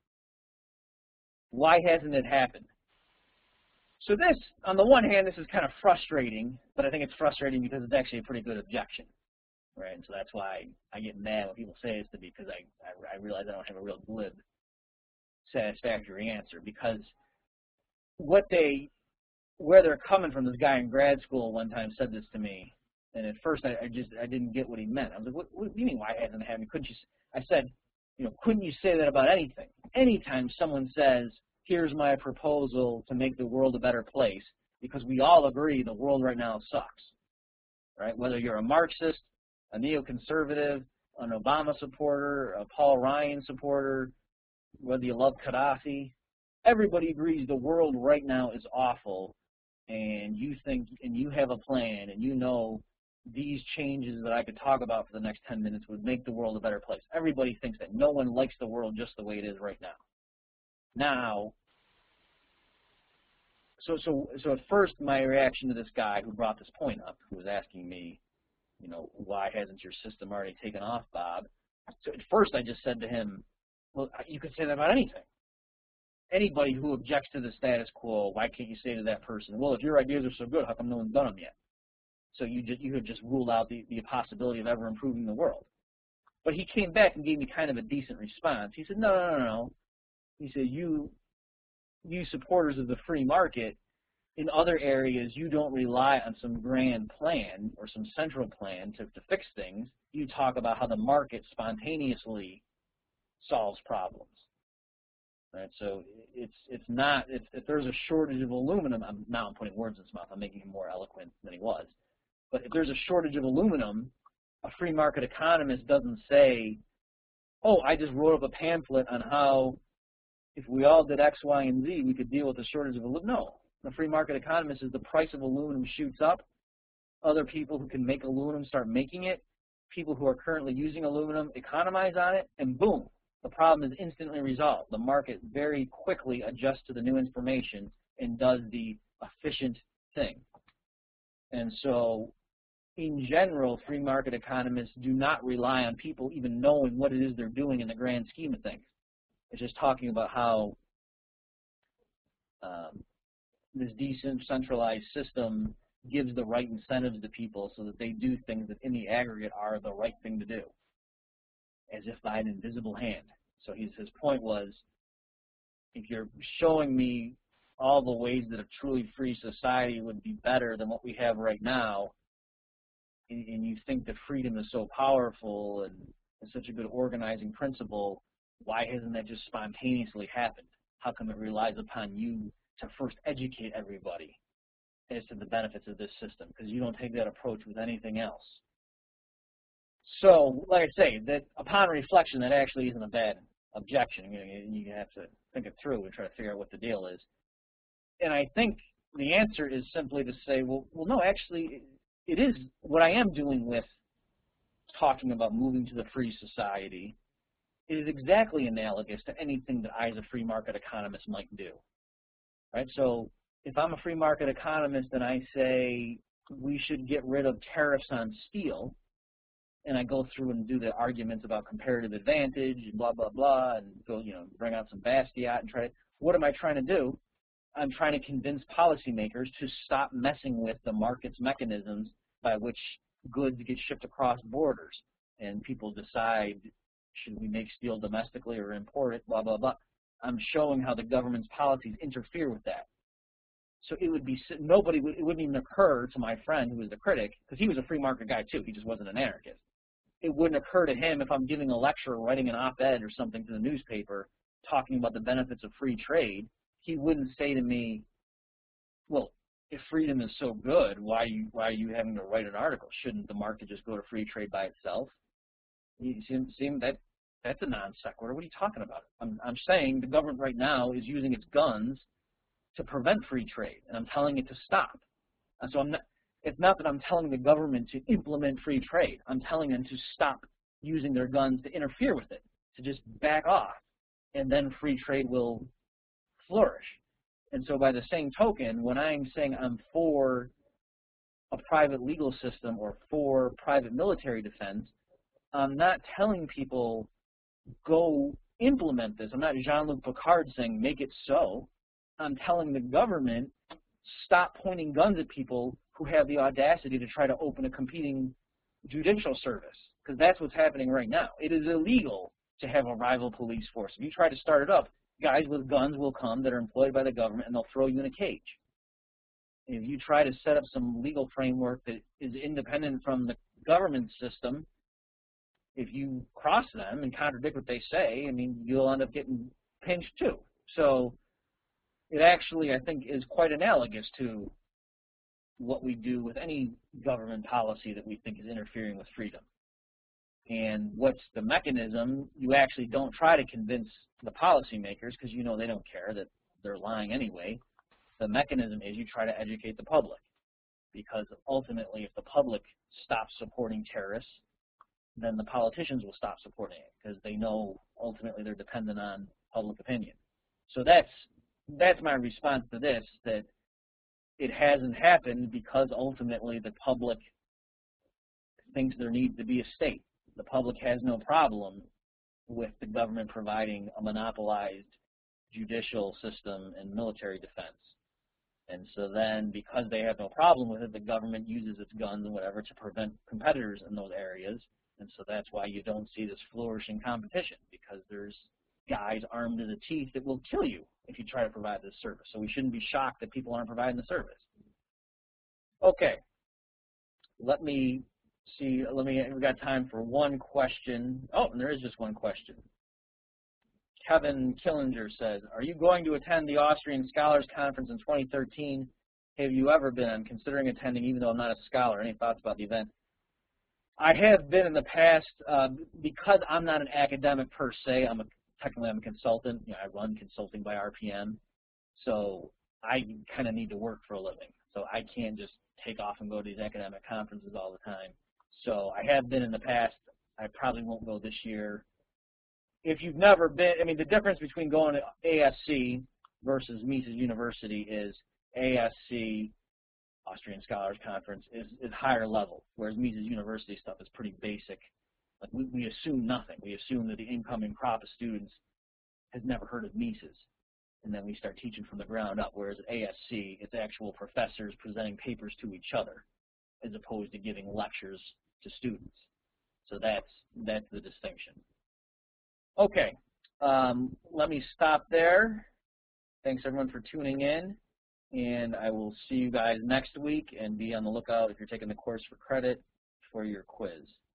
S1: why hasn't it happened? So this, on the one hand, this is kind of frustrating, but I think it's frustrating because it's actually a pretty good objection, right? And so that's why I get mad when people say this to me, because I realize I don't have a real glib, satisfactory answer, because where they're coming from, this guy in grad school one time said this to me, and at first I didn't get what he meant. I was like, what do you mean, why hasn't it happened? I said, couldn't you say that about anything? Anytime someone says, here's my proposal to make the world a better place, because we all agree the world right now sucks, right? Whether you're a Marxist, a neoconservative, an Obama supporter, a Paul Ryan supporter, whether you love Gaddafi, everybody agrees the world right now is awful, and you think, and you have a plan, and these changes that I could talk about for the next 10 minutes would make the world a better place. Everybody thinks that. No one likes the world just the way it is right now. Now, so at first my reaction to this guy who brought this point up, who was asking me, why hasn't your system already taken off, Bob? So at first I just said to him, well, you could say that about anything. anybody who objects to the status quo, why can't you say to that person, well, if your ideas are so good, how come no one's done them yet? So you had just ruled out the possibility of ever improving the world. But he came back and gave me kind of a decent response. He said, no. He said, you supporters of the free market, in other areas, you don't rely on some grand plan or some central plan to fix things. You talk about how the market spontaneously solves problems. Right? So it's not, if there's a shortage of aluminum, now I'm putting words in his mouth, I'm making him more eloquent than he was. But if there's a shortage of aluminum, a free market economist doesn't say, oh, I just wrote up a pamphlet on how if we all did X, Y, and Z, we could deal with the shortage of aluminum. No. The free market economist is the price of aluminum shoots up. Other people who can make aluminum start making it. People who are currently using aluminum economize on it, and boom, the problem is instantly resolved. The market very quickly adjusts to the new information and does the efficient thing. And so, in general, free market economists do not rely on people even knowing what it is they're doing in the grand scheme of things. It's just talking about how this decentralized system gives the right incentives to people so that they do things that in the aggregate are the right thing to do, as if by an invisible hand. So his point was, if you're showing me all the ways that a truly free society would be better than what we have right now, and you think that freedom is so powerful and is such a good organizing principle, why hasn't that just spontaneously happened? How come it relies upon you to first educate everybody as to the benefits of this system? Because you don't take that approach with anything else. So, like I say, that upon reflection, that actually isn't a bad objection. You have to think it through and try to figure out what the deal is. And I think the answer is simply to say, well, no, actually, it is what I am doing with talking about moving to the free society. It is exactly analogous to anything that I, as a free market economist, might do. Right? So if I'm a free market economist and I say we should get rid of tariffs on steel, and I go through and do the arguments about comparative advantage and blah, blah, blah, and go, bring out some Bastiat and try to, what am I trying to do? I'm trying to convince policymakers to stop messing with the market's mechanisms by which goods get shipped across borders, and people decide, should we make steel domestically or import it, blah, blah, blah. I'm showing how the government's policies interfere with that. So it would be, it wouldn't even occur to my friend who was the critic, because he was a free market guy too, he just wasn't an anarchist. It wouldn't occur to him if I'm giving a lecture or writing an op-ed or something to the newspaper talking about the benefits of free trade. He wouldn't say to me, well, if freedom is so good, why are you having to write an article? Shouldn't the market just go to free trade by itself? You see that's a non sequitur. What are you talking about? I'm saying the government right now is using its guns to prevent free trade, and I'm telling it to stop. And so it's not that I'm telling the government to implement free trade. I'm telling them to stop using their guns to interfere with it, to just back off, and then free trade will flourish. And so by the same token, when I'm saying I'm for a private legal system or for private military defense, I'm not telling people, go implement this. I'm not Jean-Luc Picard saying, make it so. I'm telling the government, stop pointing guns at people who have the audacity to try to open a competing judicial service, because that's what's happening right now. It is illegal to have a rival police force. If you try to start it up, guys with guns will come that are employed by the government, and they'll throw you in a cage. And if you try to set up some legal framework that is independent from the government system, if you cross them and contradict what they say, I mean, you'll end up getting pinched too. So it actually, I think, is quite analogous to what we do with any government policy that we think is interfering with freedom. And what's the mechanism? You actually don't try to convince the policymakers, because you know they don't care, that they're lying anyway. The mechanism is you try to educate the public, because ultimately if the public stops supporting terrorists, then the politicians will stop supporting it, because they know ultimately they're dependent on public opinion. So that's my response to this, that it hasn't happened because ultimately the public thinks there needs to be a state. The public has no problem with the government providing a monopolized judicial system and military defense. And so then, because they have no problem with it, the government uses its guns and whatever to prevent competitors in those areas. And so that's why you don't see this flourishing competition, because there's guys armed to the teeth that will kill you if you try to provide this service. So we shouldn't be shocked that people aren't providing the service. Okay. Let me see. We've got time for one question. Oh, and there is just one question. Kevin Killinger says, are you going to attend the Austrian Scholars Conference in 2013? Have you ever been? I'm considering attending, even though I'm not a scholar. Any thoughts about the event? I have been in the past. Because I'm not an academic per se, technically I'm a consultant. You know, I run consulting by RPM. So I kind of need to work for a living. So I can't just take off and go to these academic conferences all the time. So I have been in the past. I probably won't go this year. If you've never been, I mean, the difference between going to ASC versus Mises University is ASC, Austrian Scholars Conference, is higher level, whereas Mises University stuff is pretty basic. Like we assume nothing. We assume that the incoming crop of students has never heard of Mises, and then we start teaching from the ground up, whereas at ASC, it's actual professors presenting papers to each other as opposed to giving lectures to students. So that's the distinction. Okay, let me stop there. Thanks everyone for tuning in, and I will see you guys next week, and be on the lookout if you're taking the course for credit for your quiz.